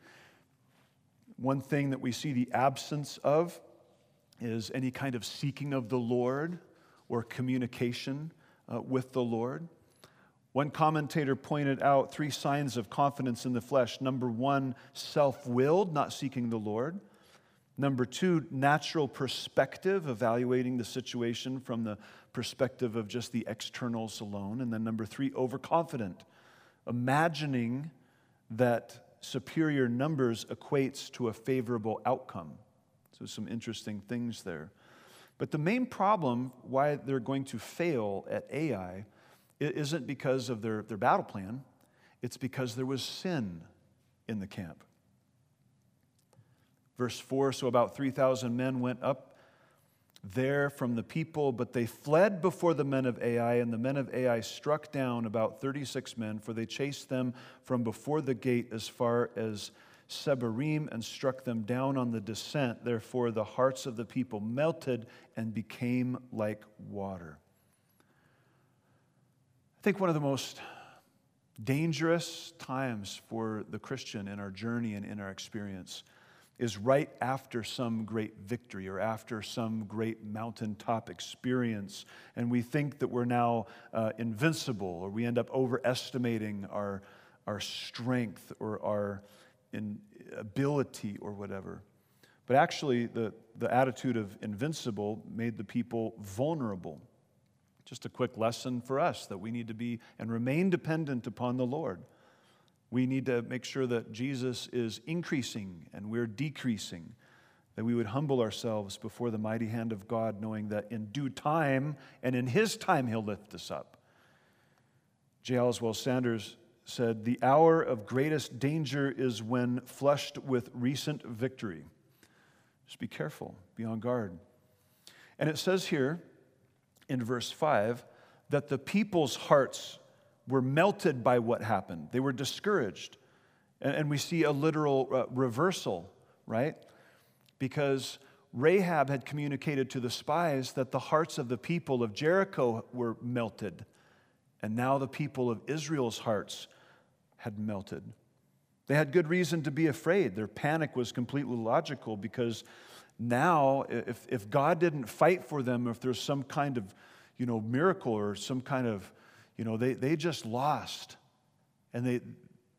One thing that we see the absence of is any kind of seeking of the Lord or communication uh, with the Lord. One commentator pointed out three signs of confidence in the flesh. Number one, self-willed, not seeking the Lord. Number two, natural perspective, evaluating the situation from the perspective of just the externals alone. And then number three, overconfident, imagining that superior numbers equates to a favorable outcome. So some interesting things there. But the main problem why they're going to fail at Ai isn't because of their, their battle plan. It's because there was sin in the camp. Verse four, so about three thousand men went up there from the people, but they fled before the men of Ai, and the men of Ai struck down about thirty-six men, for they chased them from before the gate as far as Sebarim and struck them down on the descent. Therefore the hearts of the people melted and became like water. I think one of the most dangerous times for the Christian in our journey and in our experience is right after some great victory or after some great mountaintop experience, and we think that we're now uh, invincible, or we end up overestimating our, our strength or our in ability or whatever. But actually, the, the attitude of invincible made the people vulnerable. Just a quick lesson for us that we need to be and remain dependent upon the Lord. We need to make sure that Jesus is increasing and we're decreasing, that we would humble ourselves before the mighty hand of God, knowing that in due time and in His time He'll lift us up. J. Oswald Sanders said, "The hour of greatest danger is when flushed with recent victory." Just be careful, be on guard. And it says here in verse five that the people's hearts were melted by what happened. They were discouraged. And we see a literal uh, reversal, right? Because Rahab had communicated to the spies that the hearts of the people of Jericho were melted. And now the people of Israel's hearts had melted. They had good reason to be afraid. Their panic was completely logical, because now if, if God didn't fight for them, or if there's some kind of, you know, miracle or some kind of, you know, they, they just lost. And they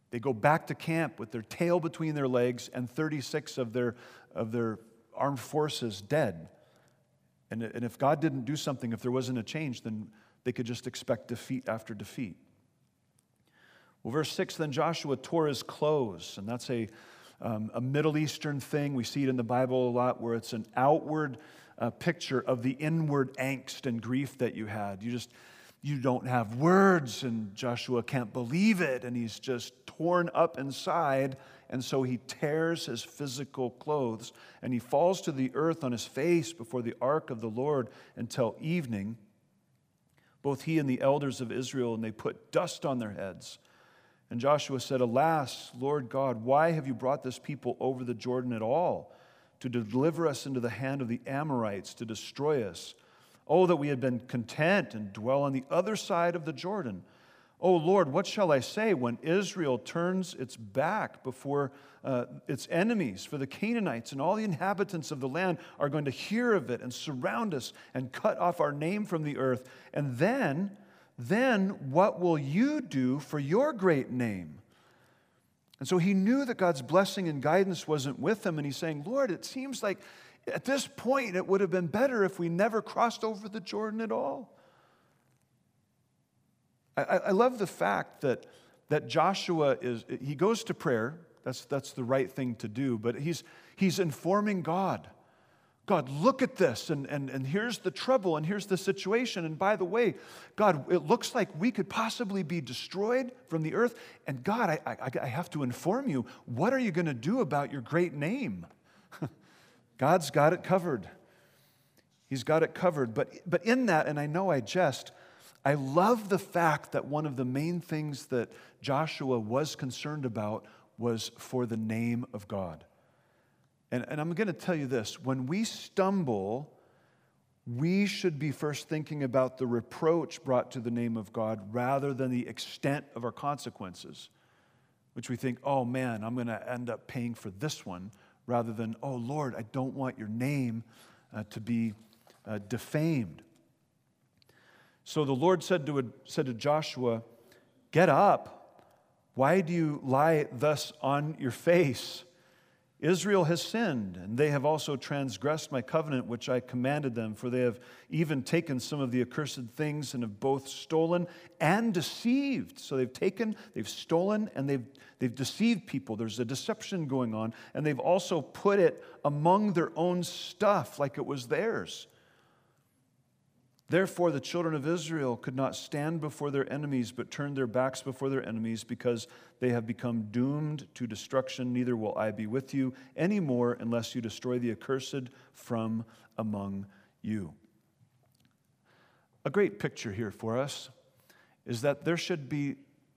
They go back to camp with their tail between their legs and thirty-six of their, of their armed forces dead. And, and if God didn't do something, if there wasn't a change, then they could just expect defeat after defeat. Well, verse six, then Joshua tore his clothes, and that's a, um, a Middle Eastern thing. We see it in the Bible a lot where it's an outward uh, picture of the inward angst and grief that you had. You just, you don't have words, and Joshua can't believe it, and he's just torn up inside, and so he tears his physical clothes, and he falls to the earth on his face before the ark of the Lord until evening, both he and the elders of Israel, and they put dust on their heads. And Joshua said, alas, Lord God, why have you brought this people over the Jordan at all, to deliver us into the hand of the Amorites, to destroy us? Oh, that we had been content and dwell on the other side of the Jordan. Oh, Lord, what shall I say when Israel turns its back before uh, its enemies? For the Canaanites and all the inhabitants of the land are going to hear of it and surround us and cut off our name from the earth. And then, then what will you do for your great name? And so he knew that God's blessing and guidance wasn't with him, and he's saying, Lord, it seems like at this point it would have been better if we never crossed over the Jordan at all. I, I love the fact that, that Joshua is, he goes to prayer. That's, that's the right thing to do, but he's, he's informing God. God, look at this, and, and, and here's the trouble, and here's the situation. And by the way, God, it looks like we could possibly be destroyed from the earth. And God, I, I, I have to inform you, what are you going to do about your great name? God's got it covered. He's got it covered. But, but in that, and I know I jest, I love the fact that one of the main things that Joshua was concerned about was for the name of God. And, and I'm going to tell you this, when we stumble, we should be first thinking about the reproach brought to the name of God rather than the extent of our consequences, which we think, oh man, I'm going to end up paying for this one, rather than, oh Lord, I don't want your name uh, to be uh, defamed. So the Lord said to, said to Joshua, get up. Why do you lie thus on your face? Israel has sinned, and they have also transgressed my covenant which I commanded them, for they have even taken some of the accursed things and have both stolen and deceived. So they've taken, they've stolen, and they've, they've deceived people. There's a deception going on, and they've also put it among their own stuff like it was theirs. Therefore, the children of Israel could not stand before their enemies, but turned their backs before their enemies, because they have become doomed to destruction. Neither will I be with you anymore unless you destroy the accursed from among you. A great picture here for us is that there should be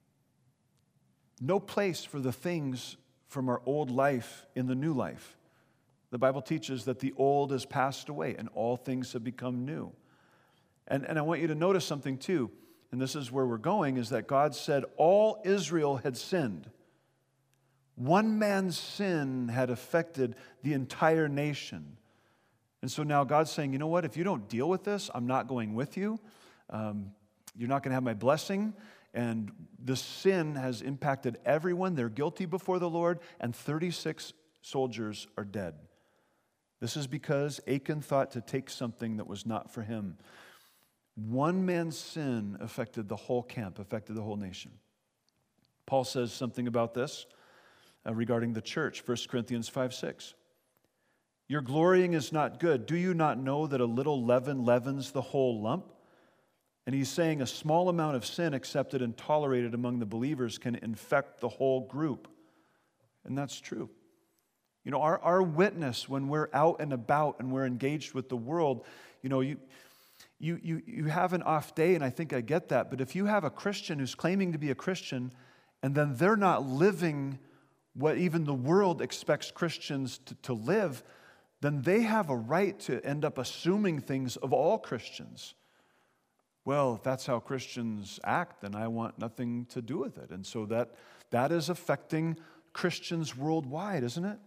no place for the things from our old life in the new life. The Bible teaches that the old has passed away and all things have become new. And, and I want you to notice something too, and this is where we're going, is that God said all Israel had sinned. One man's sin had affected the entire nation. And so now God's saying, you know what, if you don't deal with this, I'm not going with you. Um, you're not going to have my blessing. And the sin has impacted everyone. They're guilty before the Lord, and thirty-six soldiers are dead. This is because Achan thought to take something that was not for him. One man's sin affected the whole camp, affected the whole nation. Paul says something about this uh, regarding the church, First Corinthians five six. Your glorying is not good. Do you not know that a little leaven leavens the whole lump? And he's saying a small amount of sin accepted and tolerated among the believers can infect the whole group. And that's true. You know, our, our witness when we're out and about and we're engaged with the world, you know, you... You, you, you have an off day, and I think I get that, but if you have a Christian who's claiming to be a Christian, and then they're not living what even the world expects Christians to, to live, then they have a right to end up assuming things of all Christians. Well, if that's how Christians act, then I want nothing to do with it. And so that, that is affecting Christians worldwide, isn't it?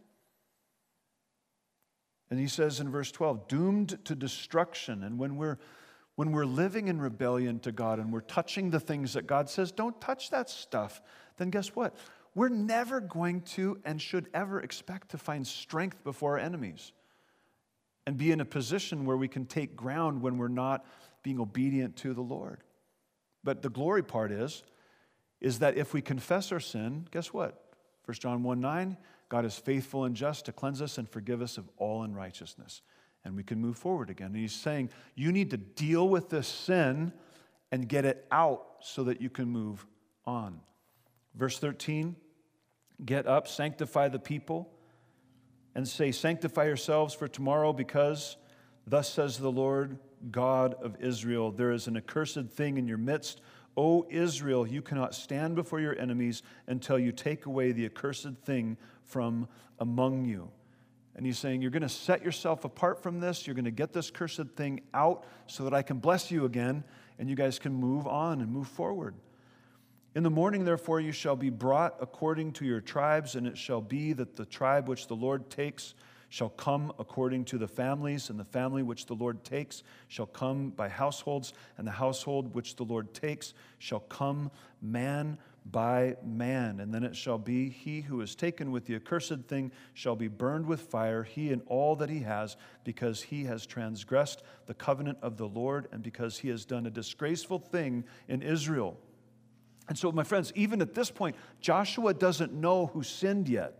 And he says in verse twelve, doomed to destruction. And when we're when we're living in rebellion to God and we're touching the things that God says, don't touch that stuff, then guess what? we're never going to and should ever expect to find strength before our enemies and be in a position where we can take ground when we're not being obedient to the Lord. But the glory part is, is that if we confess our sin, guess what? First John one nine, God is faithful and just to cleanse us and forgive us of all unrighteousness. And we can move forward again. And he's saying, you need to deal with this sin and get it out so that you can move on. Verse thirteen, get up, sanctify the people, and say, sanctify yourselves for tomorrow, because thus says the Lord God of Israel, there is an accursed thing in your midst. O Israel, you cannot stand before your enemies until you take away the accursed thing from among you. And he's saying, you're going to set yourself apart from this. You're going to get this cursed thing out so that I can bless you again, and you guys can move on and move forward. In the morning, therefore, you shall be brought according to your tribes, and it shall be that the tribe which the Lord takes shall come according to the families, and the family which the Lord takes shall come by households, and the household which the Lord takes shall come man by man. And then it shall be, he who is taken with the accursed thing shall be burned with fire, he and all that he has, because he has transgressed the covenant of the Lord, and because he has done a disgraceful thing in Israel. And so, my friends, even at this point, Joshua doesn't know who sinned yet.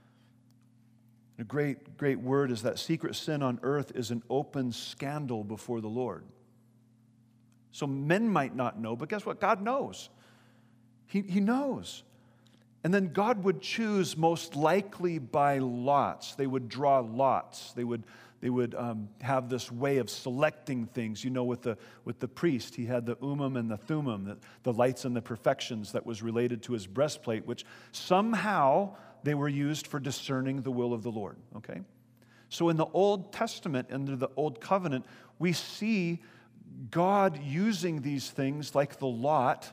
A great, great word is that secret sin on earth is an open scandal before the Lord. So men might not know, but guess what? God knows. He, he knows. And then God would choose most likely by lots. They would draw lots. They would, they would um, have this way of selecting things. You know, with the, with the priest, he had the Urim and the Thummim, the, the lights and the perfections that was related to his breastplate, which somehow they were used for discerning the will of the Lord, okay? So in the Old Testament, under the Old Covenant, we see God using these things like the lot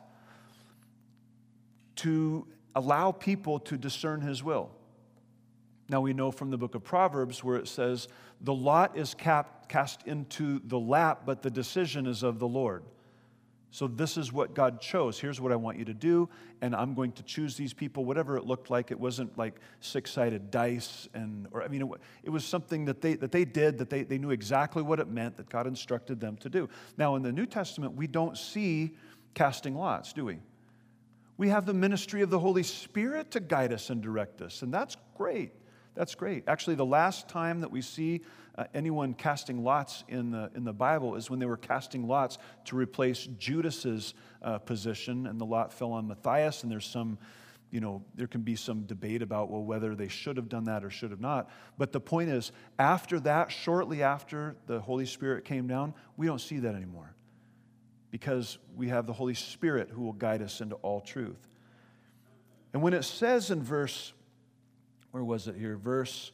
to allow people to discern his will. Now we know from the book of Proverbs where it says, the lot is cap- cast into the lap, but the decision is of the Lord. So this is what God chose. Here's what I want you to do, and I'm going to choose these people, whatever it looked like. It wasn't like six-sided dice, and or I mean, it, it was something that they that they did, that they, they knew exactly what it meant, that God instructed them to do. Now, in the New Testament, we don't see casting lots, do we? We have the ministry of the Holy Spirit to guide us and direct us, and that's great. That's great. Actually, the last time that we see uh, anyone casting lots in the in the Bible is when they were casting lots to replace Judas's uh, position, and the lot fell on Matthias. And there's some, you know, there can be some debate about well whether they should have done that or should have not. But the point is, after that, shortly after the Holy Spirit came down, we don't see that anymore, because we have the Holy Spirit who will guide us into all truth. And when it says in verse Where was it here? Verse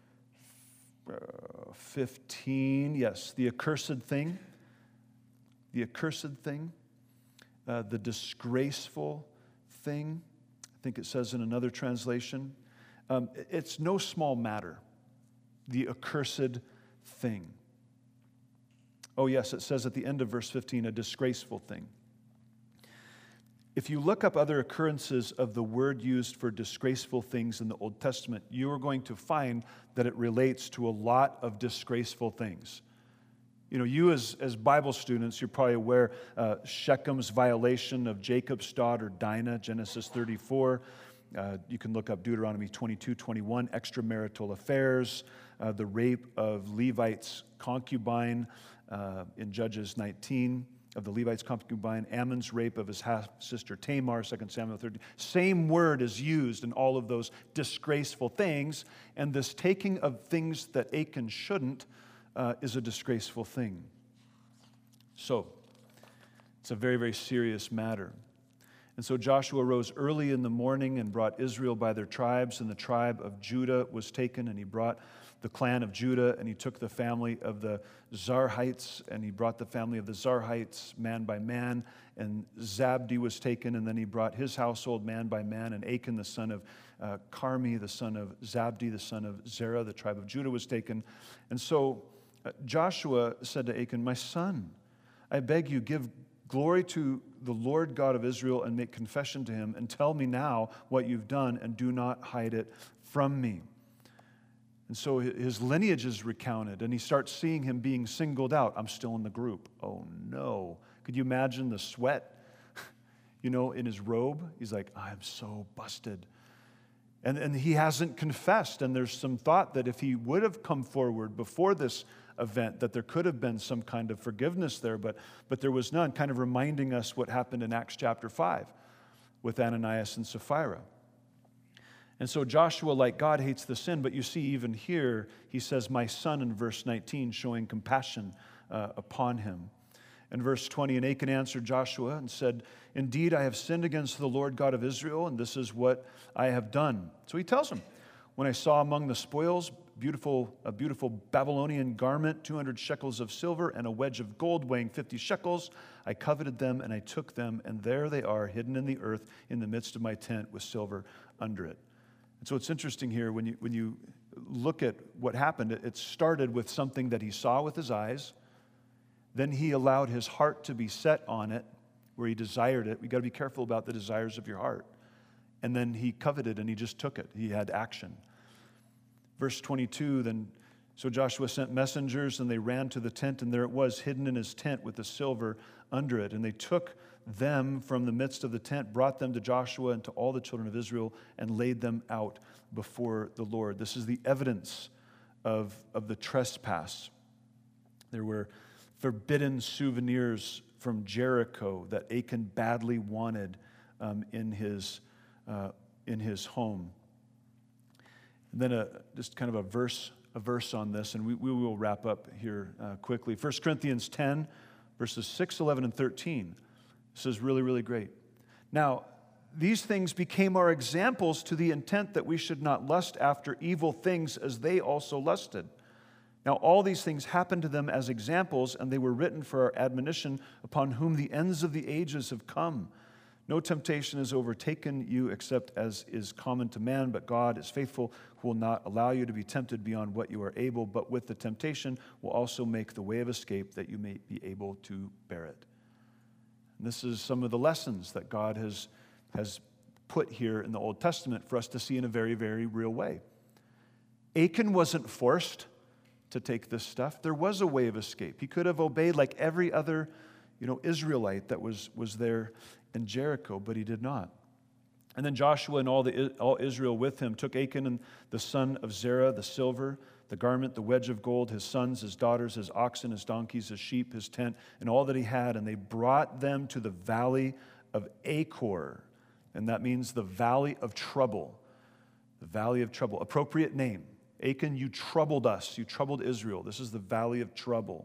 uh, fifteen. Yes, the accursed thing. The accursed thing. Uh, the disgraceful thing. I think it says in another translation. Um, it's no small matter. The accursed thing. Oh, yes, it says at the end of verse fifteen, a disgraceful thing. If you look up other occurrences of the word used for disgraceful things in the Old Testament, you are going to find that it relates to a lot of disgraceful things. You know, you as, as Bible students, you're probably aware uh, Shechem's violation of Jacob's daughter Dinah, Genesis thirty-four. Uh, you can look up Deuteronomy twenty-two, twenty-one, extramarital affairs, uh, the rape of Levite's concubine uh, in Judges nineteen. Of the Levite's concubine, Ammon's rape of his half-sister Tamar, Second Samuel thirteen. Same word is used in all of those disgraceful things, and this taking of things that Achan shouldn't uh, is a disgraceful thing. So, it's a very, very serious matter. And so Joshua rose early in the morning and brought Israel by their tribes, and the tribe of Judah was taken, and he brought the clan of Judah, and he took the family of the Zarhites, and he brought the family of the Zarhites man by man, and Zabdi was taken, and then he brought his household man by man, and Achan the son of uh, Carmi, the son of Zabdi, the son of Zerah, the tribe of Judah was taken. And so uh, Joshua said to Achan, my son, I beg you, give Glory to the Lord God of Israel, and make confession to him, and tell me now what you've done, and do not hide it from me. And so his lineage is recounted, and he starts seeing him being singled out. I'm still in the group. Oh, no. Could you imagine the sweat, you know, in his robe? He's like, I'm so busted. And, and he hasn't confessed, and there's some thought that if he would have come forward before this event, that there could have been some kind of forgiveness there, but, but there was none, kind of reminding us what happened in Acts chapter five with Ananias and Sapphira. And so Joshua, like God, hates the sin, but you see even here, he says, my son, in verse nineteen, showing compassion uh, upon him. In verse twenty, and Achan answered Joshua and said, indeed, I have sinned against the Lord God of Israel, and this is what I have done. So he tells him, when I saw among the spoils beautiful, a beautiful Babylonian garment, two hundred shekels of silver, and a wedge of gold weighing fifty shekels, I coveted them, and I took them, and there they are, hidden in the earth in the midst of my tent with silver under it. And so it's interesting here, when you, when you look at what happened, it started with something that he saw with his eyes. Then he allowed his heart to be set on it, where he desired it. We've got to be careful about the desires of your heart. And then he coveted, and he just took it. He had action. Verse twenty-two, then, so Joshua sent messengers, and they ran to the tent, and there it was, hidden in his tent with the silver under it. And they took them from the midst of the tent, brought them to Joshua and to all the children of Israel, and laid them out before the Lord. This is the evidence of, of the trespass. There were forbidden souvenirs from Jericho that Achan badly wanted um, in his uh, in his home. And then a, just kind of a verse a verse on this, and we, we will wrap up here uh, quickly. First Corinthians ten, verses six, eleven, and thirteen. This is really, really great. Now, these things became our examples to the intent that we should not lust after evil things as they also lusted. Now, all these things happened to them as examples, and they were written for our admonition, upon whom the ends of the ages have come. No temptation has overtaken you except as is common to man, but God is faithful, who will not allow you to be tempted beyond what you are able, but with the temptation will also make the way of escape that you may be able to bear it. And this is some of the lessons that God has, has put here in the Old Testament for us to see in a very, very real way. Achan wasn't forced to take this stuff. There was a way of escape. He could have obeyed like every other, you know, Israelite that was, was there in Jericho, but he did not. And then Joshua and all the all Israel with him took Achan and the son of Zerah, the silver, the garment, the wedge of gold, his sons, his daughters, his oxen, his donkeys, his sheep, his tent, and all that he had, and they brought them to the valley of Achor. And that means the valley of trouble. The valley of trouble. Appropriate name. Achan, you troubled us. You troubled Israel. This is the valley of trouble.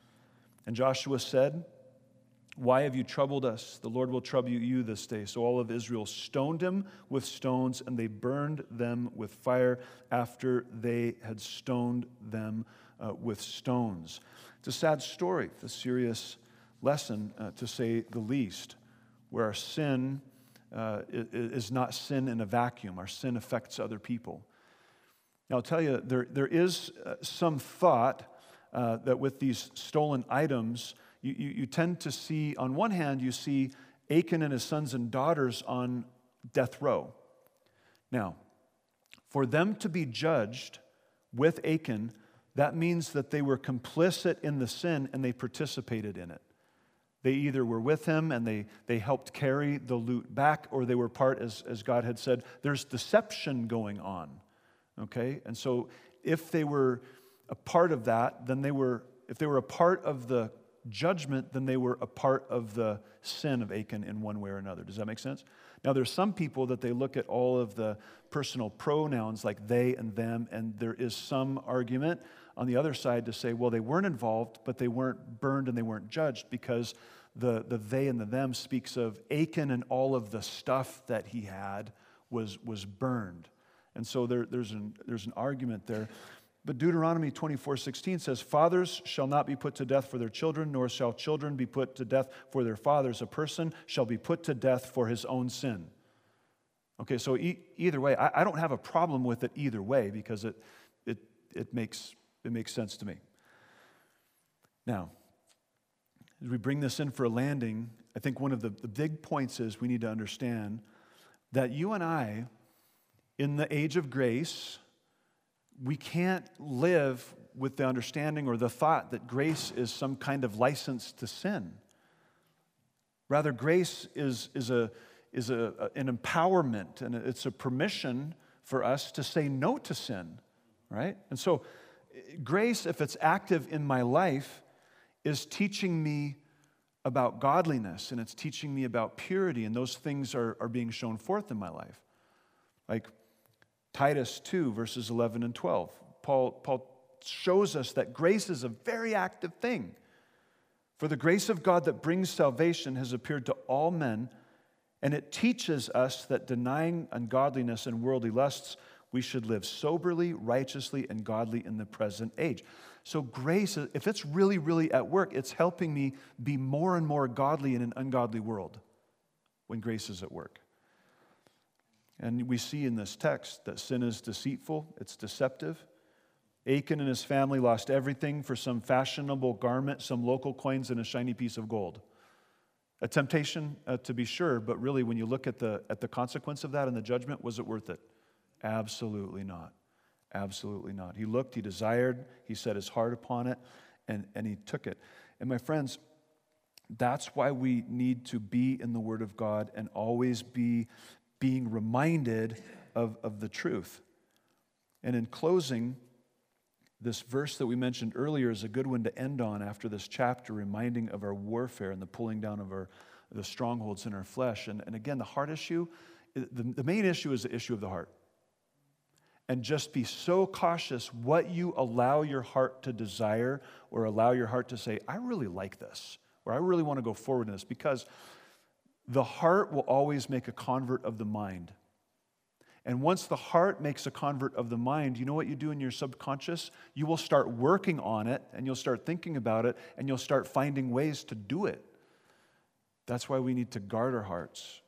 And Joshua said, why have you troubled us? The Lord will trouble you this day. So all of Israel stoned him with stones, and they burned them with fire after they had stoned them uh, with stones. It's a sad story. It's a serious lesson, uh, to say the least, where our sin uh, is not sin in a vacuum. Our sin affects other people. Now, I'll tell you, there, there is uh, some thought uh, that with these stolen items, you, you, you tend to see, on one hand, you see Achan and his sons and daughters on death row. Now, for them to be judged with Achan, that means that they were complicit in the sin and they participated in it. They either were with him and they, they helped carry the loot back, or they were part, as, as God had said, there's deception going on. Okay? And so if they were a part of that, then they were, if they were a part of the judgment, then they were a part of the sin of Achan in one way or another. Does that make sense? Now, there's some people that they look at all of the personal pronouns like they and them, and there is some argument on the other side to say, well, they weren't involved, but they weren't burned and they weren't judged, because the, the they and the them speaks of Achan, and all of the stuff that he had was, was burned. And so there, there's, an, there's an argument there. But Deuteronomy twenty-four sixteen says, fathers shall not be put to death for their children, nor shall children be put to death for their fathers. A person shall be put to death for his own sin. Okay, so e- either way, I, I don't have a problem with it either way, because it, it, it, makes, it makes sense to me. Now, As we bring this in for a landing, I think one of the, the big points is we need to understand that you and I, in the age of grace, we can't live with the understanding or the thought that grace is some kind of license to sin. Rather, grace is, is, a, is a, an empowerment, and it's a permission for us to say no to sin, right? And so grace, if it's active in my life, is teaching me about godliness, and it's teaching me about purity, and those things are, are being shown forth in my life. Like Titus two, verses eleven and twelve. Paul, Paul shows us that grace is a very active thing. For the grace of God that brings salvation has appeared to all men, and it teaches us that denying ungodliness and worldly lusts, we should live soberly, righteously, and godly in the present age. So grace, if it's really, really at work, it's helping me be more and more godly in an ungodly world when grace is at work. And we see in this text that sin is deceitful, it's deceptive. Achan and his family lost everything for some fashionable garment, some local coins, and a shiny piece of gold. A temptation, uh, to be sure, but really when you look at the, at the consequence of that and the judgment, was it worth it? Absolutely not. Absolutely not. He looked, he desired, he set his heart upon it, and, and he took it. And my friends, that's why we need to be in the Word of God and always be being reminded of, of the truth. And in closing, this verse that we mentioned earlier is a good one to end on after this chapter, reminding of our warfare and the pulling down of our the strongholds in our flesh. And, and again, the heart issue, the, the main issue is the issue of the heart. And just be so cautious what you allow your heart to desire or allow your heart to say, I really like this, or I really want to go forward in this, because the heart will always make a convert of the mind. And once the heart makes a convert of the mind, you know what you do in your subconscious? You will start working on it, and you'll start thinking about it, and you'll start finding ways to do it. That's why we need to guard our hearts.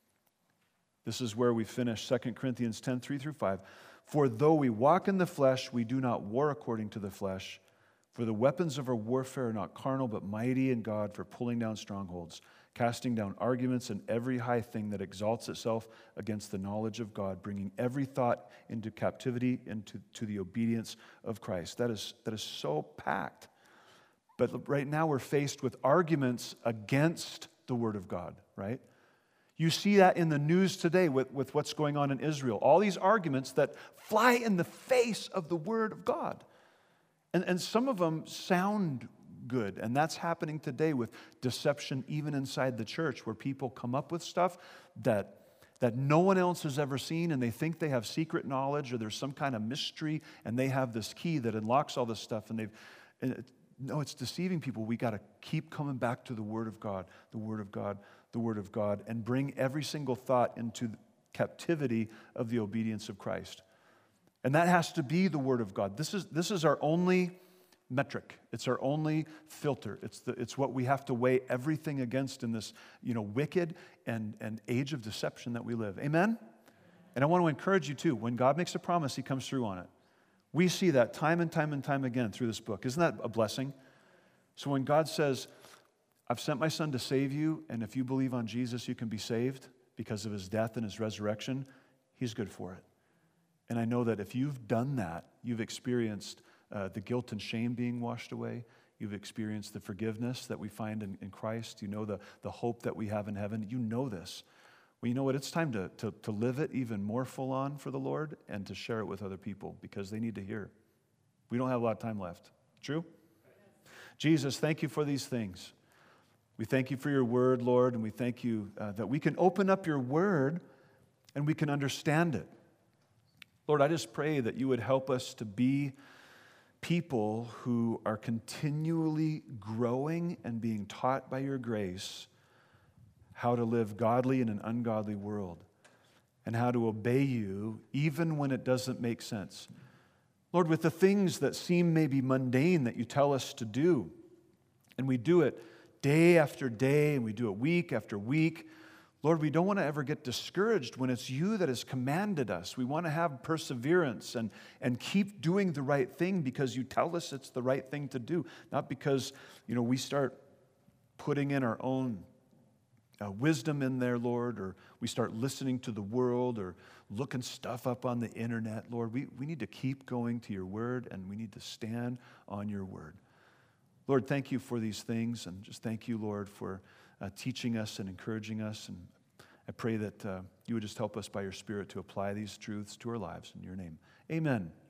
This is where we finish Second Corinthians ten, three through five. For though we walk in the flesh, we do not war according to the flesh. For the weapons of our warfare are not carnal, but mighty in God for pulling down strongholds, casting down arguments and every high thing that exalts itself against the knowledge of God, bringing every thought into captivity, into to the obedience of Christ. That is, that is so packed. But right now we're faced with arguments against the Word of God, right? You see that in the news today with, with what's going on in Israel. All these arguments that fly in the face of the Word of God. And, and some of them sound good. And that's happening today with deception even inside the church, where people come up with stuff that, that no one else has ever seen, and they think they have secret knowledge, or there's some kind of mystery, and they have this key that unlocks all this stuff. And they've, and it, no, it's deceiving people. We got to keep coming back to the Word of God, the Word of God, the Word of God, and bring every single thought into the captivity of the obedience of Christ. And that has to be the Word of God. This is, this is our only metric. It's our only filter. It's, the, it's what we have to weigh everything against in this, you know, wicked and, and age of deception that we live. Amen? And I want to encourage you too, when God makes a promise, He comes through on it. We see that time and time and time again through this book. Isn't that a blessing? So when God says, I've sent my Son to save you, and if you believe on Jesus, you can be saved because of His death and His resurrection, He's good for it. And I know that if you've done that, you've experienced uh, the guilt and shame being washed away. You've experienced the forgiveness that we find in, in Christ. You know the, the hope that we have in heaven. You know this. Well, you know what? It's time to, to, to live it even more full on for the Lord and to share it with other people because they need to hear. We don't have a lot of time left. True? Jesus, thank you for these things. We thank you for your word, Lord, and we thank you uh, that we can open up your word and we can understand it. Lord, I just pray that you would help us to be people who are continually growing and being taught by your grace how to live godly in an ungodly world and how to obey you even when it doesn't make sense. Lord, with the things that seem maybe mundane that you tell us to do, and we do it day after day, and we do it week after week, Lord, we don't want to ever get discouraged when it's you that has commanded us. We want to have perseverance and, and keep doing the right thing because you tell us it's the right thing to do, not because, you know, we start putting in our own uh, wisdom in there, Lord, or we start listening to the world or looking stuff up on the internet, Lord, we, we need to keep going to your word, and we need to stand on your word. Lord, thank you for these things, and just thank you, Lord, for uh, teaching us and encouraging us. And I pray that uh, you would just help us by your Spirit to apply these truths to our lives. In your name, amen.